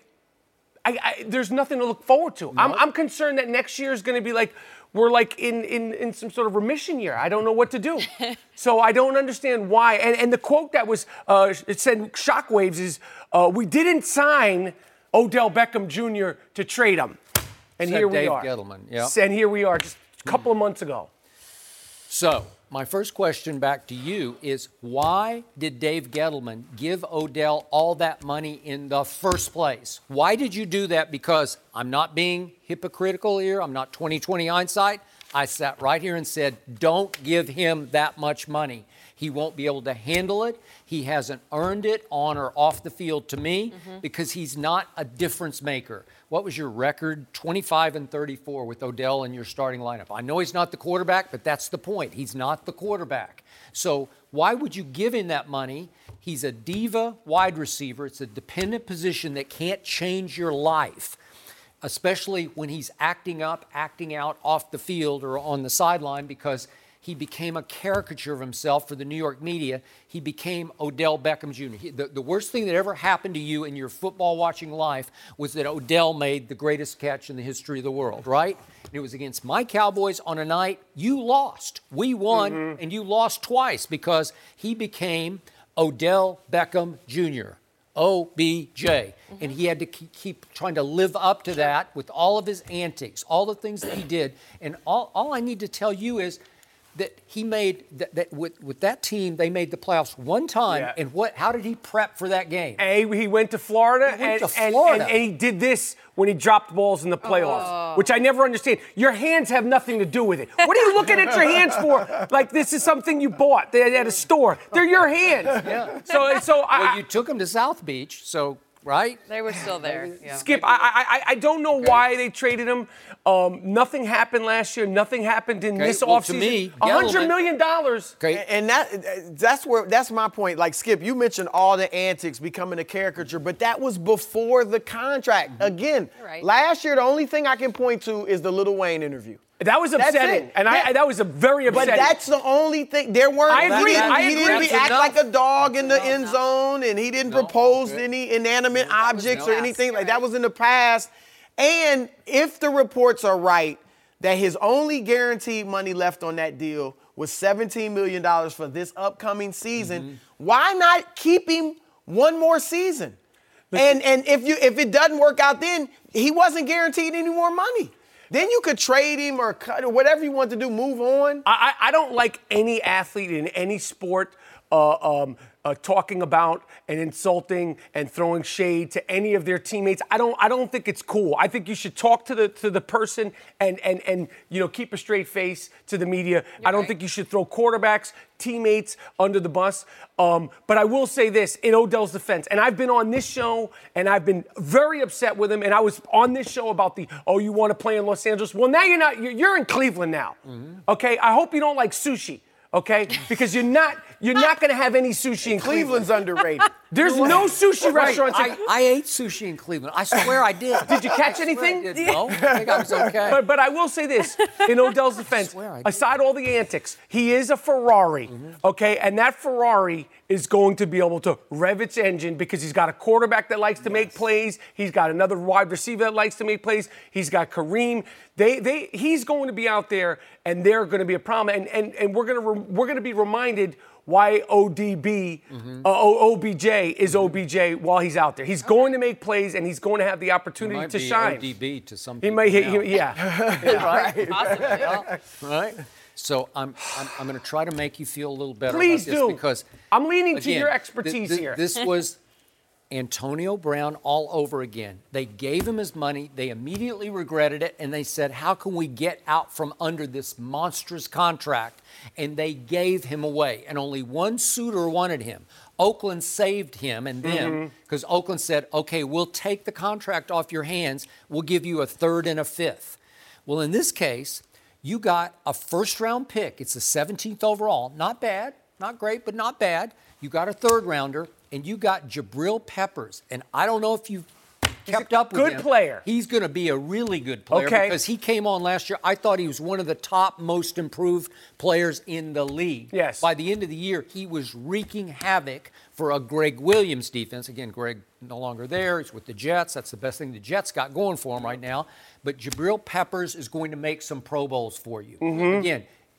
I, I, there's nothing to look forward to. Nope. I'm, I'm concerned that next year is going to be like we're like in, in in some sort of remission year. I don't know what to do. So I don't understand why. And and the quote that was uh, it said shockwaves is uh, we didn't sign Odell Beckham Junior to trade him. And Said here we Dave are. Gettleman, yeah. And here we are just a couple of months ago. So my first question back to you is, why did Dave Gettleman give Odell all that money in the first place? Why did you do that? Because I'm not being hypocritical here. I'm not twenty twenty hindsight. I sat right here and said, don't give him that much money. He won't be able to handle it. He hasn't earned it on or off the field to me mm-hmm. because he's not a difference maker. What was your record? twenty-five and thirty-four with Odell in your starting lineup. I know he's not the quarterback, but that's the point. He's not the quarterback. So why would you give him that money? He's a diva wide receiver. It's a dependent position that can't change your life, especially when he's acting up, acting out off the field or on the sideline, because he became a caricature of himself for the New York media. He became Odell Beckham Junior He, the, the worst thing that ever happened to you in your football watching life was that Odell made the greatest catch in the history of the world, right? And it was against my Cowboys on a night you lost. We won, mm-hmm. and you lost twice because he became Odell Beckham Junior O B J. Mm-hmm. And he had to keep, keep trying to live up to that with all of his antics, all the things that he did. And all, all I need to tell you is that he made that, that with, with that team, they made the playoffs one time. Yeah. And what? How did he prep for that game? A, he went to Florida, he went and, to Florida. And, and, and he did this when he dropped balls in the playoffs, oh. which I never understand. Your hands have nothing to do with it. What are you looking at your hands for? Like this is something you bought at a store. They're your hands. Yeah. So, so well, I, you took him to South Beach, so. Right? They were still there. Yeah. Skip, I, I I don't know okay. why they traded him. Um, nothing happened last year. Nothing happened in okay. this well, offseason. To me, a hundred million dollars. Okay. And that that's where that's my point. Like Skip, you mentioned all the antics, becoming a caricature, but that was before the contract. Mm-hmm. Again, right. last year the only thing I can point to is the Lil Wayne interview. That was upsetting, and yeah. I, that was a very upsetting. But that's the only thing. There weren't. I agree. He, I he agree. didn't That's act enough. like a dog in the No, end no. zone, and he didn't No, propose okay. any inanimate That objects no. or anything Yes, like right. that. Was in the past. And if the reports are right, that his only guaranteed money left on that deal was seventeen million dollars for this upcoming season, mm-hmm. why not keep him one more season? And and if you if it doesn't work out, then he wasn't guaranteed any more money. Then you could trade him or cut or whatever you want to do, move on. I, I don't like any athlete in any sport uh, um, uh, talking about and insulting and throwing shade to any of their teammates. I don't. I don't think it's cool. I think you should talk to the to the person and and and you know keep a straight face to the media. You're I don't right. think you should throw quarterbacks, teammates under the bus. Um, but I will say this in Odell's defense, and I've been on this show and I've been very upset with him. And I was on this show about the oh you want to play in Los Angeles? Well, now you're not. You're, you're in Cleveland now. Mm-hmm. Okay. I hope you don't like sushi. Okay, because you're not you're not going to have any sushi in Cleveland's Cleveland. underrated. There's no sushi right. restaurants. I, I ate sushi in Cleveland. I swear I did. Did you catch I anything? I did. No, I think I was okay. But, but I will say this, in Odell's defense, aside all the antics, he is a Ferrari, mm-hmm. okay? And that Ferrari is going to be able to rev its engine because he's got a quarterback that likes to yes. make plays. He's got another wide receiver that likes to make plays. He's got Kareem. They, they, he's going to be out there, and they're going to be a problem. And, and, and we're going to, re- we're going to be reminded why O D B, mm-hmm. uh, o- OBJ is mm-hmm. O B J while he's out there. He's okay. going to make plays, and he's going to have the opportunity he might to be shine. O D B to some he people might, he, now. he, yeah, yeah. right. Possibly. Yeah. Right. So I'm I'm, I'm going to try to make you feel a little better. Please about do. This because I'm leaning again, to your expertise th- th- here. This was Antonio Brown all over again. They gave him his money. They immediately regretted it, and they said, how can we get out from under this monstrous contract? And they gave him away, and only one suitor wanted him. Oakland saved him and them because mm-hmm. Oakland said, okay, we'll take the contract off your hands. We'll give you a third and a fifth. Well, in this case, you got a first-round pick. It's the seventeenth overall. Not bad, not great, but not bad. You got a third-rounder, and you got Jabril Peppers. And I don't know if you've kept up with good him. player. He's going to be a really good player okay. because he came on last year. I thought he was one of the top most improved players in the league. Yes. By the end of the year, he was wreaking havoc for a Greg Williams defense. Again, Greg no longer there. He's with the Jets. That's the best thing the Jets got going for him right now. But Jabril Peppers is going to make some Pro Bowls for you. Mm-hmm. Again,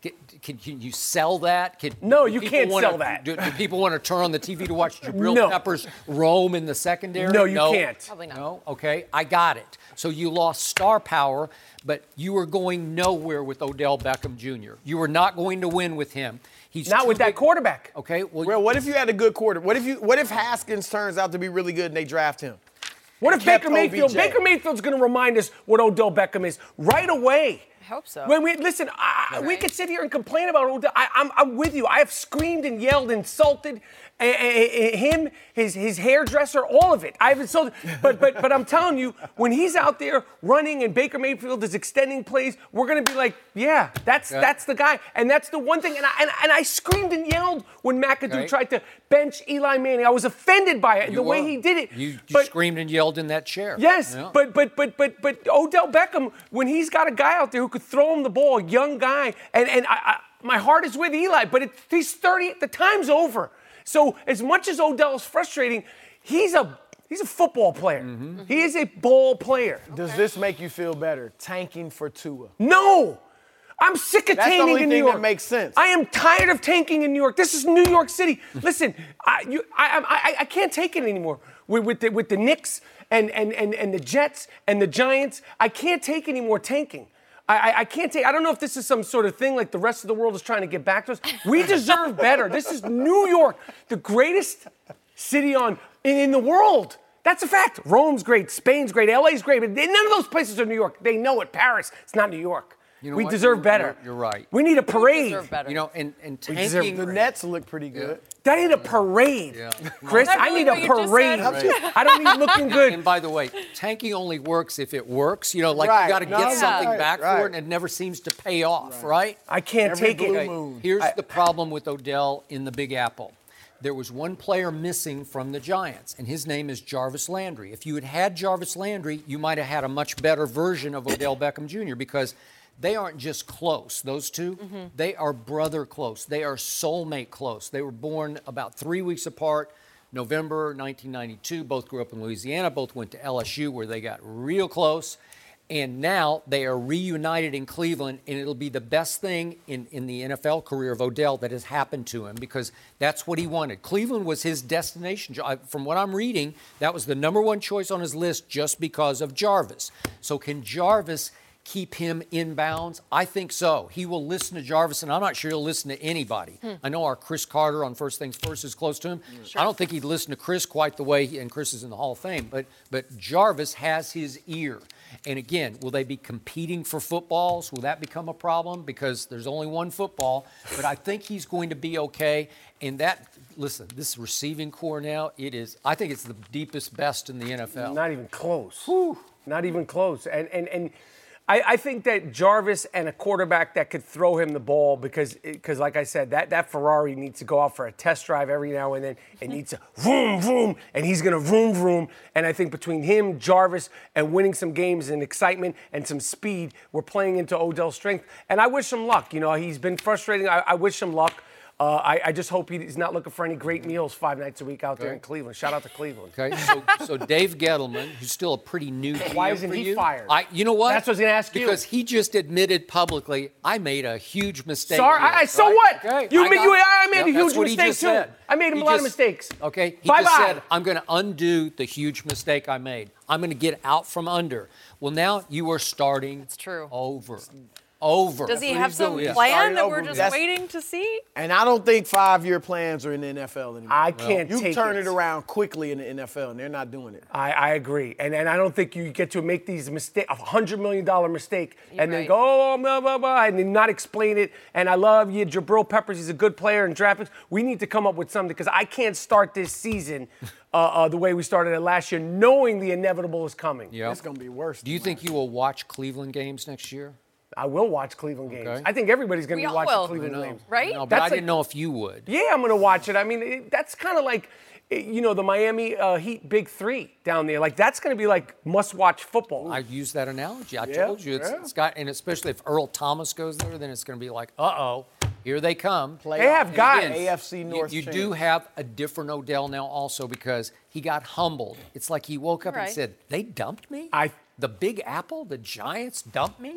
Can, can, can you sell that? Can, No, do you people can't wanna- sell that. Do, do people want to turn on the T V to watch Jabril No. Peppers roam in the secondary? No, you can't. Probably not. No? Okay, I got it. So you lost star power, but you were going nowhere with Odell Beckham Junior You were not going to win with him. He's Not too with that big- quarterback. Okay, well, Well, what if you had a good quarter? What if you? What if Haskins turns out to be really good and they draft him? What And if kept Baker Mayfield? O B J? Baker Mayfield's going to remind us what Odell Beckham is right away. I hope so. When we listen, I, we Right. could sit here and complain about Odell. I, I'm, I'm with you. I have screamed and yelled, insulted uh, uh, uh, him, his his hairdresser, all of it. I've insulted, but but but I'm telling you, when he's out there running and Baker Mayfield is extending plays, we're gonna be like, yeah, that's Okay. that's the guy, and that's the one thing. And I and, and I screamed and yelled when McAdoo Okay. tried to bench Eli Manning. I was offended by it, you the way were. he did it. You, you But- screamed and yelled in that chair. Yes, Yeah. but but but but but Odell Beckham, when he's got a guy out there who could throw him the ball, a young guy, and and I, I, my heart is with Eli, but it, he's thirty. The time's over. So as much as Odell is frustrating, he's a he's a football player. Mm-hmm. He is a ball player. Does this make you feel better? Tanking for Tua. No. I'm sick of That's the tanking only in New thing that York. makes sense. I am tired of tanking in New York. This is New York City. Listen, I, you, I, I, I can't take it anymore with, with, the, with the Knicks and, and, and, and the Jets and the Giants. I can't take any more tanking. I, I, I can't take. I don't know if this is some sort of thing like the rest of the world is trying to get back to us. We deserve better. This is New York, the greatest city on in, in the world. That's a fact. Rome's great, Spain's great, L A's great, but they, none of those places are New York. They know it. Paris, it's not New York. You know we what? deserve You're- better. You're, you're right. We need a parade. deserve better. You know, and, and We deserve tanking. The Nets look pretty good. That ain't a parade. Yeah. Chris, Is that I really need a what you just parade. said? I don't need looking good. And by the way, tanking only works if it works. You know, like Right. you got to No, get yeah. something Right, back right. for it, and it never seems to pay off, right? I can't Every take it. blue Okay, moon. here's I- the problem with Odell in the Big Apple. There was one player missing from the Giants, and his name is Jarvis Landry. If you had had Jarvis Landry, you might have had a much better version of Odell Beckham Junior because they aren't just close, those 2 Mm-hmm. They are brother close. They are soulmate close. They were born about three weeks apart, November nineteen ninety-two. Both grew up in Louisiana. Both went to L S U where they got real close. And now they are reunited in Cleveland, and it'll be the best thing in, in the N F L career of Odell that has happened to him because that's what he wanted. Cleveland was his destination. I- From what I'm reading, that was the number one choice on his list just because of Jarvis. So can Jarvis keep him in bounds? I think so. He will listen to Jarvis, and I'm not sure he'll listen to anybody. I know our Chris Carter on First Things First is close to him. I don't think he'd listen to Chris quite the way, he, and Chris is in the Hall of Fame, but, but Jarvis has his ear. And again, will they be competing for footballs? Will that become a problem? Because there's only one football. But I think he's going to be okay. And that, listen, this receiving core now, it is, I think it's the deepest, best in the N F L. Not even close. Not even close. And and and I, I think that Jarvis and a quarterback that could throw him the ball because, because like I said, that, that Ferrari needs to go out for a test drive every now and then. It needs to vroom, vroom, and he's going to vroom, vroom. And I think between him, Jarvis, and winning some games and excitement and some speed, we're playing into Odell's strength. And I wish him luck. You know, he's been frustrating. I, I wish him luck. Uh, I, I just hope he's not looking for any great meals five nights a week out there Okay. in Cleveland. Shout out to Cleveland. Okay, so, so Dave Gettleman, who's still a pretty new G M Why isn't for he you, fired? I, you know what? That's what I was gonna ask you. Because he just admitted publicly, I made a huge mistake. Sorry, here," I, I- so right? what? Okay, You, I ma- got you, it. I made Yep, a that's huge what he mistake just too. said. I made a He lot of just- mistakes. Okay, he Bye-bye. just said, I'm going to undo the huge mistake I made. I'm going to get out from under. Well, now you are starting It's true. over. Over. Does he what have he's some doing. Yeah. plan Starting that over we're with just that. waiting to see? And I don't think five-year plans are in the N F L anymore. I can't You take turn it. it around quickly in the N F L, and they're not doing it. I, I agree, and and I don't think you get to make these mistake, a hundred million dollar mistake, You're and then right. go oh, blah blah blah, and then not explain it. And I love you, Jabril Peppers. He's a good player and draft picks. We need to come up with something because I can't start this season uh, uh, the way we started it last year, knowing the inevitable is coming. Yep. It's going to be worse. Do you think you will watch Cleveland games next year? I will watch Cleveland games. Okay. I think everybody's going We to be all watching will. Cleveland I know. games. Right? No, but That's I like- didn't know if you would. Yeah, I'm going to watch it. I mean, it, that's kind of like, eh, you know, the Miami uh, Heat Big Three down there. Like, that's going to be like must-watch football. I use that analogy. I Yeah, told you it's, yeah. it's got, and especially if Earl Thomas goes there, then it's going to be like, uh-oh, here they come. They have And guys. again, A F C you- North You, champ. do have a different Odell now also because he got humbled. It's like he woke up Right. and said, they dumped me? I- The Big Apple, the Giants dumped me?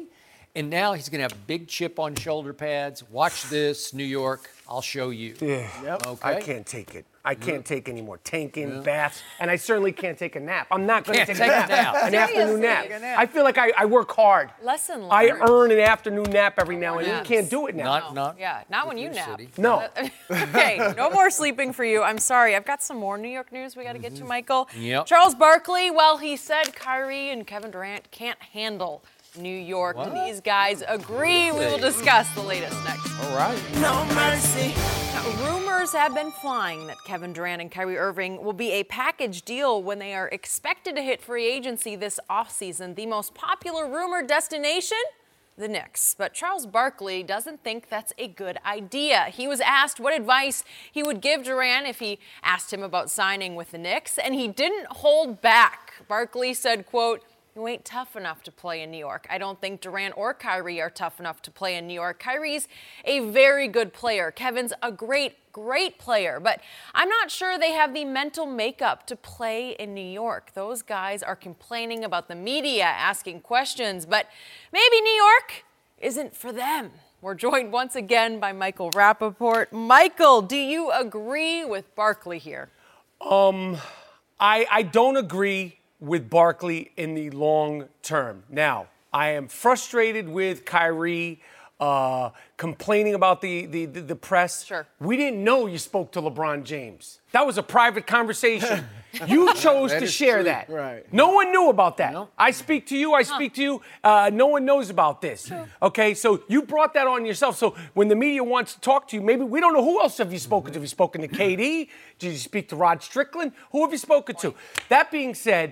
And now he's going to have a big chip on shoulder pads. Watch this, New York. I'll show you. Yeah. Yep. Okay. I can't take it. I can't take any more tanking, Yeah. baths, and I certainly can't take a nap. I'm not going to Can't take, take a nap. a nap. An afternoon nap. Take a nap. I feel like I, I work hard. Lesson learned. I earn an afternoon nap every now and then. Naps. You can't do it now. Not, not. Yeah, not when with you your nap. city. No. Okay, no more sleeping for you. I'm sorry. I've got some more New York news we got to get to, Michael. Yep. Charles Barkley, well, he said Kyrie and Kevin Durant can't handle New York. Do these guys agree? We will discuss the latest next. All right. No mercy. Now, rumors have been flying that Kevin Durant and Kyrie Irving will be a package deal when they are expected to hit free agency this offseason. The most popular rumored destination? The Knicks. But Charles Barkley doesn't think that's a good idea. He was asked what advice he would give Durant if he asked him about signing with the Knicks, and he didn't hold back. Barkley said, quote, "You ain't tough enough to play in New York. I don't think Durant or Kyrie are tough enough to play in New York. Kyrie's a very good player. Kevin's a great, great player. But I'm not sure they have the mental makeup to play in New York. Those guys are complaining about the media asking questions, but maybe New York isn't for them." We're joined once again by Michael Rappaport. Michael, do you agree with Barkley here? Um, I, I don't agree with Barkley in the long term. Now, I am frustrated with Kyrie uh, complaining about the, the, the, the press. Sure. We didn't know you spoke to LeBron James. That was a private conversation. You chose That to is share true. that. Right. No one knew about that. No. I speak to you, I speak to you. Uh, no one knows about this. Okay, so you brought that on yourself. So when the media wants to talk to you, maybe we don't know who else have you spoken to. Have you spoken to K D? Did you speak to Rod Strickland? Who have you spoken to? That being said,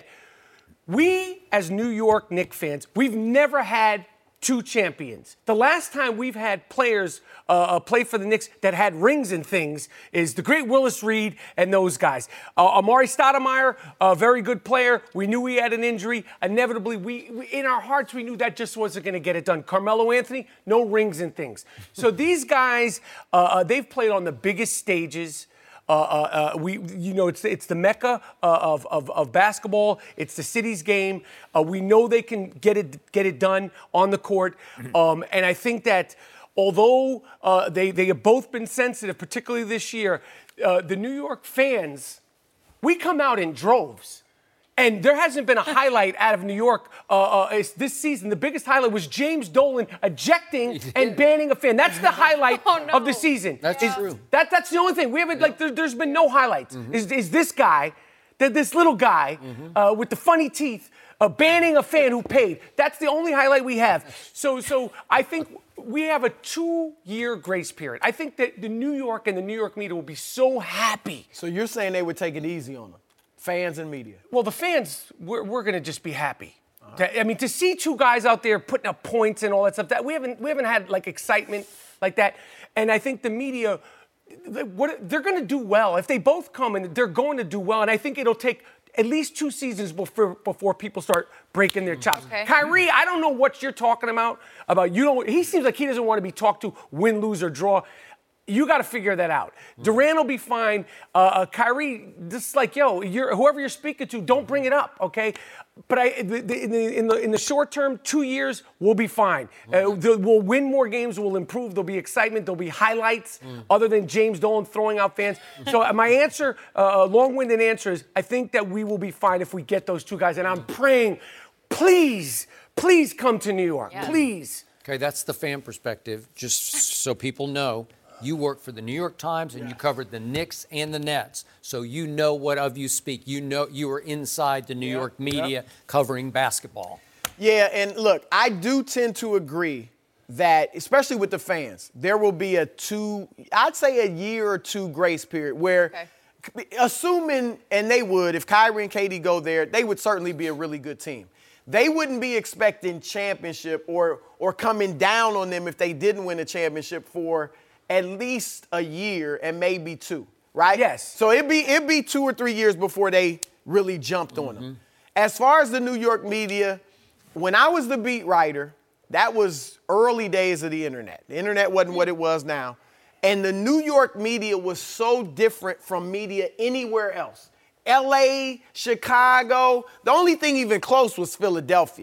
we as New York Knicks fans, we've never had two champions. The last time we've had players uh, play for the Knicks that had rings and things is the great Willis Reed and those guys. Uh, Amari Stoudemire, a very good player. We knew he had an injury. Inevitably, we, we in our hearts, we knew that just wasn't going to get it done. Carmelo Anthony, no rings and things. So these guys, uh, uh, they've played on the biggest stages. Uh, uh, uh, we, you know, it's it's the mecca uh, of, of of basketball. It's the city's game. Uh, we know they can get it get it done on the court, um, and I think that although uh, they they have both been sensitive, particularly this year, uh, the New York fans, we come out in droves. And there hasn't been a highlight out of New York uh, uh, this season. The biggest highlight was James Dolan ejecting and banning a fan. That's the highlight Oh, no. of the season. That's Is- true. That, that's the only thing. We haven't, like, there, there's been no highlights. Mm-hmm. Is, is this guy, th- this little guy uh, with the funny teeth, uh, banning a fan who paid. That's the only highlight we have. So, so I think we have a two-year grace period. I think that the New York and the New York media will be so happy. So you're saying they would take it easy on them, fans and media? Well, the fans, we're, we're going to just be happy. To- I mean, to see two guys out there putting up points and all that stuff, that we haven't we haven't had like excitement like that. And I think the media, they- what, they're going to do well if they both come, and they're going to do well. And I think it'll take at least two seasons before before people start breaking their chops. Okay. Kyrie, I don't know what you're talking about. About you don't. He seems like he doesn't want to be talked to, win, lose, or draw. You got to figure that out. Durant will be fine. Uh, uh, Kyrie, just like, yo, you're, whoever you're speaking to, don't bring it up, okay? But I, the, the, in, the, in, the, in the short term, two years, we'll be fine. Uh, the, we'll win more games. We'll improve. There'll be excitement. There'll be highlights other than James Dolan throwing out fans. So uh, my answer, uh, long-winded answer is, I think that we will be fine if we get those two guys. And I'm praying, please, please come to New York. Yeah. Please. Okay, that's the fan perspective, just so people know. You work for the New York Times, and you covered the Knicks and the Nets, so you know what of you speak. You know you are inside the New York media covering basketball. Yeah, and look, I do tend to agree that, especially with the fans, there will be a two, I'd say a year or two grace period where, Okay. assuming, and they would, if Kyrie and K D go there, they would certainly be a really good team. They wouldn't be expecting championship or or coming down on them if they didn't win a championship for at least a year and maybe two, right? Yes. So it'd be it'd be two or three years before they really jumped on them. As far as the New York media, when I was the beat writer, that was early days of the internet. The internet wasn't what it was now. And the New York media was so different from media anywhere else. L A, Chicago, the only thing even close was Philadelphia.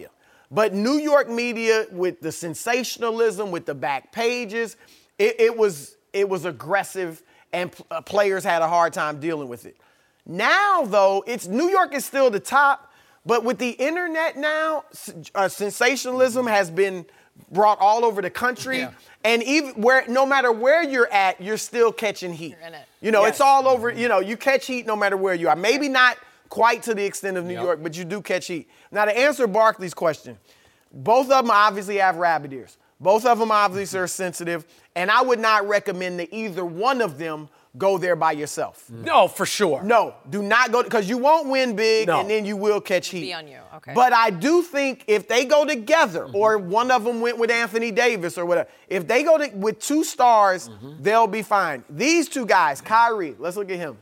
But New York media, with the sensationalism, with the back pages, it, it was it was aggressive, and p- uh, players had a hard time dealing with it. Now, though, it's New York is still the top, but with the internet now, uh, sensationalism has been brought all over the country. Yeah. And even where, no matter where you're at, you're still catching heat. You're in it. You know, Yes. it's all over. You know, you catch heat no matter where you are. Maybe not quite to the extent of New Yep. York, but you do catch heat. Now, to answer Barkley's question, both of them obviously have rabbit ears. Both of them obviously are sensitive, and I would not recommend that either one of them go there by yourself. No, for sure. No, do not go, because you won't win big, No. and then you will catch heat. Be on you, okay. But I do think if they go together, mm-hmm. or one of them went with Anthony Davis or whatever, if they go to, with two stars, mm-hmm. they'll be fine. These two guys, Kyrie, let's look at him.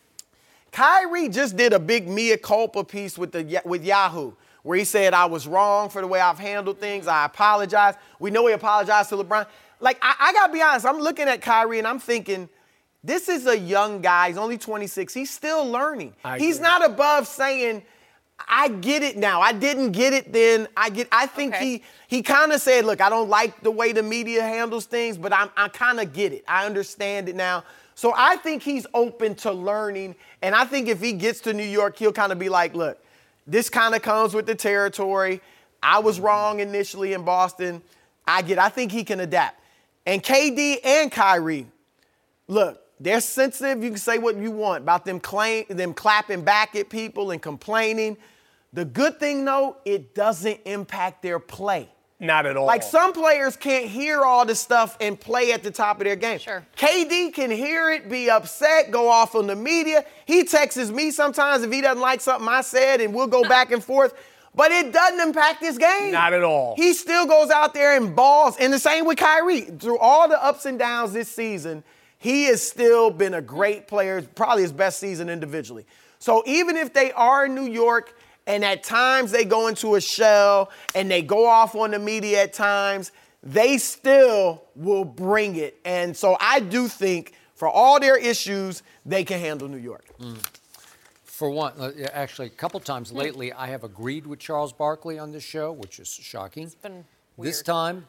Kyrie just did a big mea culpa piece with the with Yahoo, where he said, I was wrong for the way I've handled things. I apologize. We know he apologized to LeBron. Like, I, I got to be honest. I'm looking at Kyrie, and I'm thinking, this is a young guy. He's only twenty-six. He's still learning. I He's agree. not above saying, I get it now. I didn't get it then. I get. I think Okay. he he kind of said, look, I don't like the way the media handles things, but I'm, I kind of get it. I understand it now. So I think he's open to learning. And I think if he gets to New York, he'll kind of be like, look, this kind of comes with the territory. I was wrong initially in Boston. I get, I think he can adapt. And K D and Kyrie, look, they're sensitive. You can say what you want about them claim, them clapping back at people and complaining. The good thing, though, it doesn't impact their play. Not at all. Like, some players can't hear all this stuff and play at the top of their game. Sure. K D can hear it, be upset, go off on the media. He texts me sometimes if he doesn't like something I said, and we'll go back and forth. But it doesn't impact his game. Not at all. He still goes out there and balls. And the same with Kyrie. Through all the ups and downs this season, he has still been a great player, probably his best season individually. So even if they are in New York, and at times they go into a shell and they go off on the media at times, they still will bring it. And so I do think for all their issues, they can handle New York. Mm. For one, uh, actually, a couple times lately, I have agreed with Charles Barkley on this show, which is shocking. It's been This weird. time,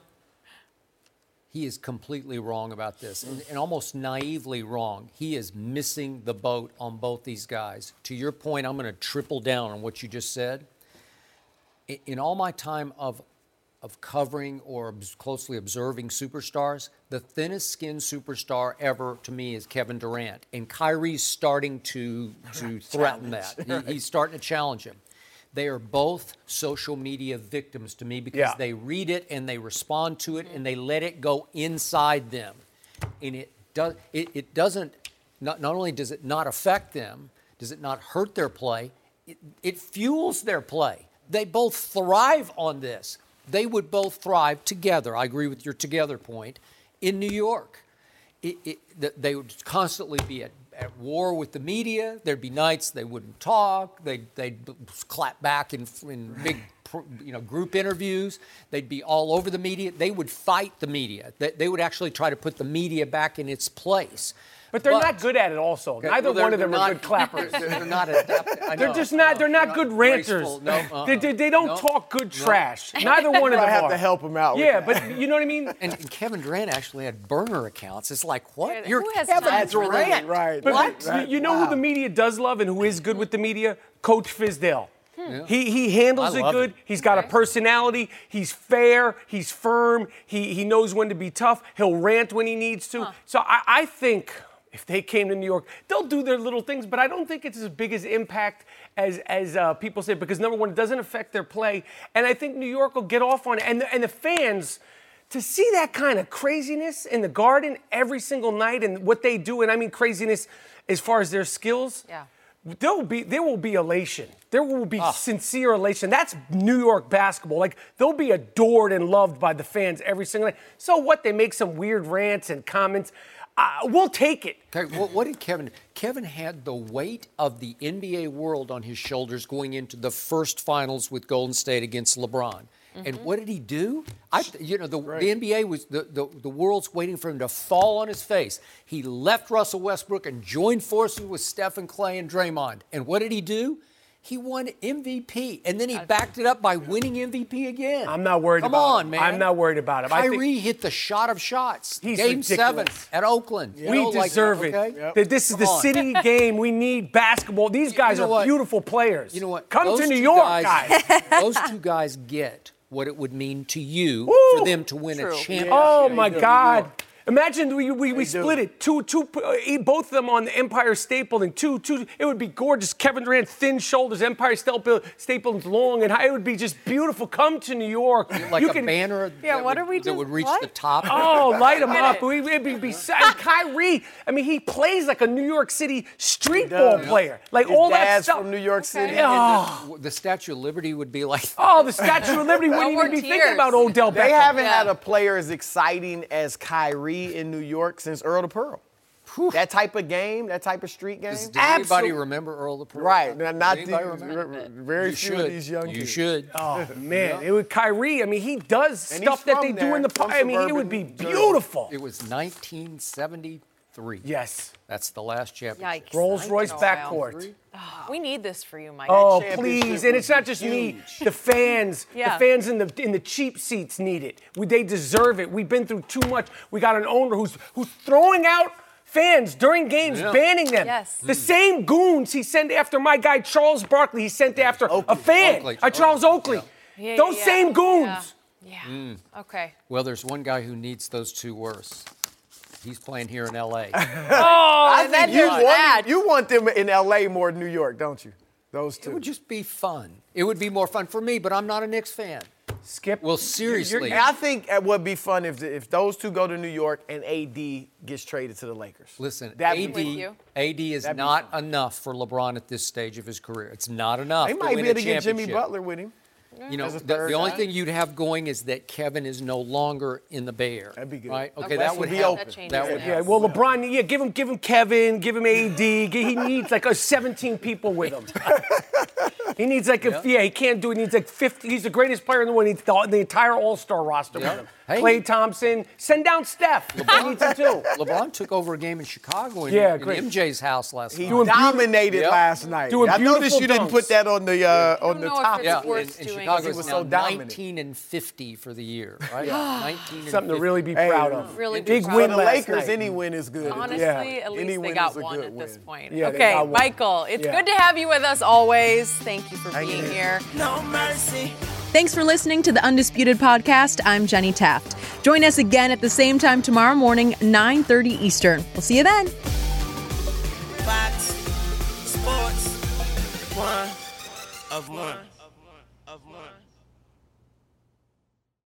he is completely wrong about this, and, and almost naively wrong. He is missing the boat on both these guys. To your point, I'm going to triple down on what you just said. In, in all my time of of covering or obs- closely observing superstars, the thinnest skinned superstar ever to me is Kevin Durant, and Kyrie's starting to to threaten that. He, he's starting to challenge him. They are both social media victims to me because Yeah. they read it and they respond to it and they let it go inside them. And it does it, it doesn't not, not only does it not affect them, does it not hurt their play, it, it fuels their play. They both thrive on this. They would both thrive together. I agree with your together point in New York. It, it, th- they would constantly be at, at war with the media. There'd be nights they wouldn't talk. They'd, they'd clap back in, in big, you know, group interviews. They'd be all over the media. They would fight the media. They, they would actually try to put the media back in its place. But they're not good at it also. Okay, Neither well, one of they're them are not- good clappers. They're, they're not adapted. I They're know, just I not, know. they're not good ranters. graceful. No, uh-uh. They, they, they don't No. talk good No. trash. Neither one of I them have are. to help him out with Yeah, that. but you know what I mean? And, and Kevin Durant actually had burner accounts. It's like, what? Yeah, You're who has Kevin time for that? Durant. Right. But What? but you, you know who the media does love and who is good with the media? Coach Fizdale. Yeah. He he handles I it love good. him. He's got a Okay. personality. He's fair. He's firm. He he knows when to be tough. He'll rant when he needs to. Huh. So I, I think if they came to New York, they'll do their little things, but I don't think it's as big as impact as as uh, people say, because number one, it doesn't affect their play, and I think New York will get off on it. And the, and the fans, to see that kind of craziness in the Garden every single night and what they do, and I mean craziness as far as their skills. Yeah. There will be there will be elation. There will be sincere elation. That's New York basketball. Like, they'll be adored and loved by the fans every single night. So what? They make some weird rants and comments. Uh, we'll take it. Okay, what, what did Kevin? Kevin had the weight of the N B A world on his shoulders going into the first finals with Golden State against LeBron. And what did he do? I, you know, the, the N B A was the, the the world's waiting for him to fall on his face. He left Russell Westbrook and joined forces with Steph and Clay and Draymond. And what did he do? He won M V P, and then he backed it up by winning M V P again. I'm not worried Come about on, him. man. I'm not worried about him. I Kyrie think hit the shot of shots. He's Game ridiculous. seven at Oakland. You we know, like, deserve okay? it. Yep. That This is Come the on. city game. We need basketball. These guys you know are what? beautiful players. You know what? Come Those to New two York, guys. guys. Those two guys get what it would mean to you Woo! for them to win True. a championship. Oh, in my New God. York. Imagine we, we, we split it. Two, two, uh, both of them on the Empire State Building. Two, two. It would be gorgeous. Kevin Durant, thin shoulders. Empire State Buil- State Building's long and high. It would be just beautiful. Come to New York. Like you a can, banner Yeah, that, what would, are we that doing? would reach What? the top. Oh, light him Get up. it. We, we'd be, be, and Kyrie, I mean, he plays like a New York City street ball player. Like His all that dad's stuff. from New York City. Oh, The Statue of Liberty would be like. oh, the Statue of Liberty wouldn't more even be tears. thinking about Odell Beckham. They haven't Yeah. had a player as exciting as Kyrie in New York since Earl the Pearl. That type of game, that type of street game. Does, does anybody Absolute- remember Earl the Pearl? Right. Not, not Does the, anybody remember? very You few should. of these young You kids. should. Oh, man. It would Kyrie. I mean, he does And stuff he's that they from do there, in the from I mean, it would be suburban Jersey. beautiful. It was nineteen seventy-three. Yes. That's the last championship. Yikes. Rolls Royce It's been a while. backcourt. We need this for you, Mike. Oh, championship please. And would it's not be just me. huge. The fans, Yeah. the fans in the in the cheap seats need it. We, they deserve it. We've been through too much. We got an owner who's who's throwing out fans during games, Yeah. banning them. Yes. The same goons he sent after my guy Charles Barkley, he sent after a fan, Oakley. a Charles Oakley. Yeah, Those yeah, same yeah. goons. Yeah. Mm. Okay. Well, there's one guy who needs those two worse. He's playing here in L A. Oh, I And then think you there's that. want, you want them in L A more than New York, don't you? Those It two. would just be fun. It would be more fun for me, but I'm not a Knicks fan. Skip. Well, seriously. And I think it would be fun if if those two go to New York and A D gets traded to the Lakers. Listen, That'd be- A D, With you. A D is That'd be not fun. enough for LeBron at this stage of his career. It's not enough. They to might win be a able to get Jimmy championship. Butler with him. You know, As a the, third the only guy. thing you'd have going is that Kevin is no longer in the Bay Area. That'd be good. Right? Okay, Okay, that so would he help. open. That changes That would things. Yeah, help. well, LeBron, yeah, give him, give him Kevin, give him A D. He needs like a seventeen people with him. He needs like a, yeah, he can't do it. He needs like fifty. He's the greatest player in the world. He needs the, the entire All-Star roster Yeah. with him. Hey. Klay Thompson, send down Steph. He needs him too. LeBron took over a game in Chicago in, Yeah, in great. M J's house last He night. Doing dominated Yep. last night. Doing I noticed beautiful you didn't dunks. put that on the uh, on the know if top. it's Yeah, worth and, and doing Chicago's He was now so dominant. nineteen and fifty for the year, right? nineteen and Something to fifty. really be Hey, proud of. really Big be proud win For of. the last Lakers, night. any win is good. Honestly, Yeah. at least Any they win got is a one good at this win. point. Yeah, they okay, got one. Michael, it's Yeah. good to have you with us always. Thank you for Thank being you. here. No mercy. Thanks for listening to the Undisputed Podcast. I'm Jenny Taft. Join us again at the same time tomorrow morning, nine thirty Eastern. We'll see you then. Fox Sports, one of one.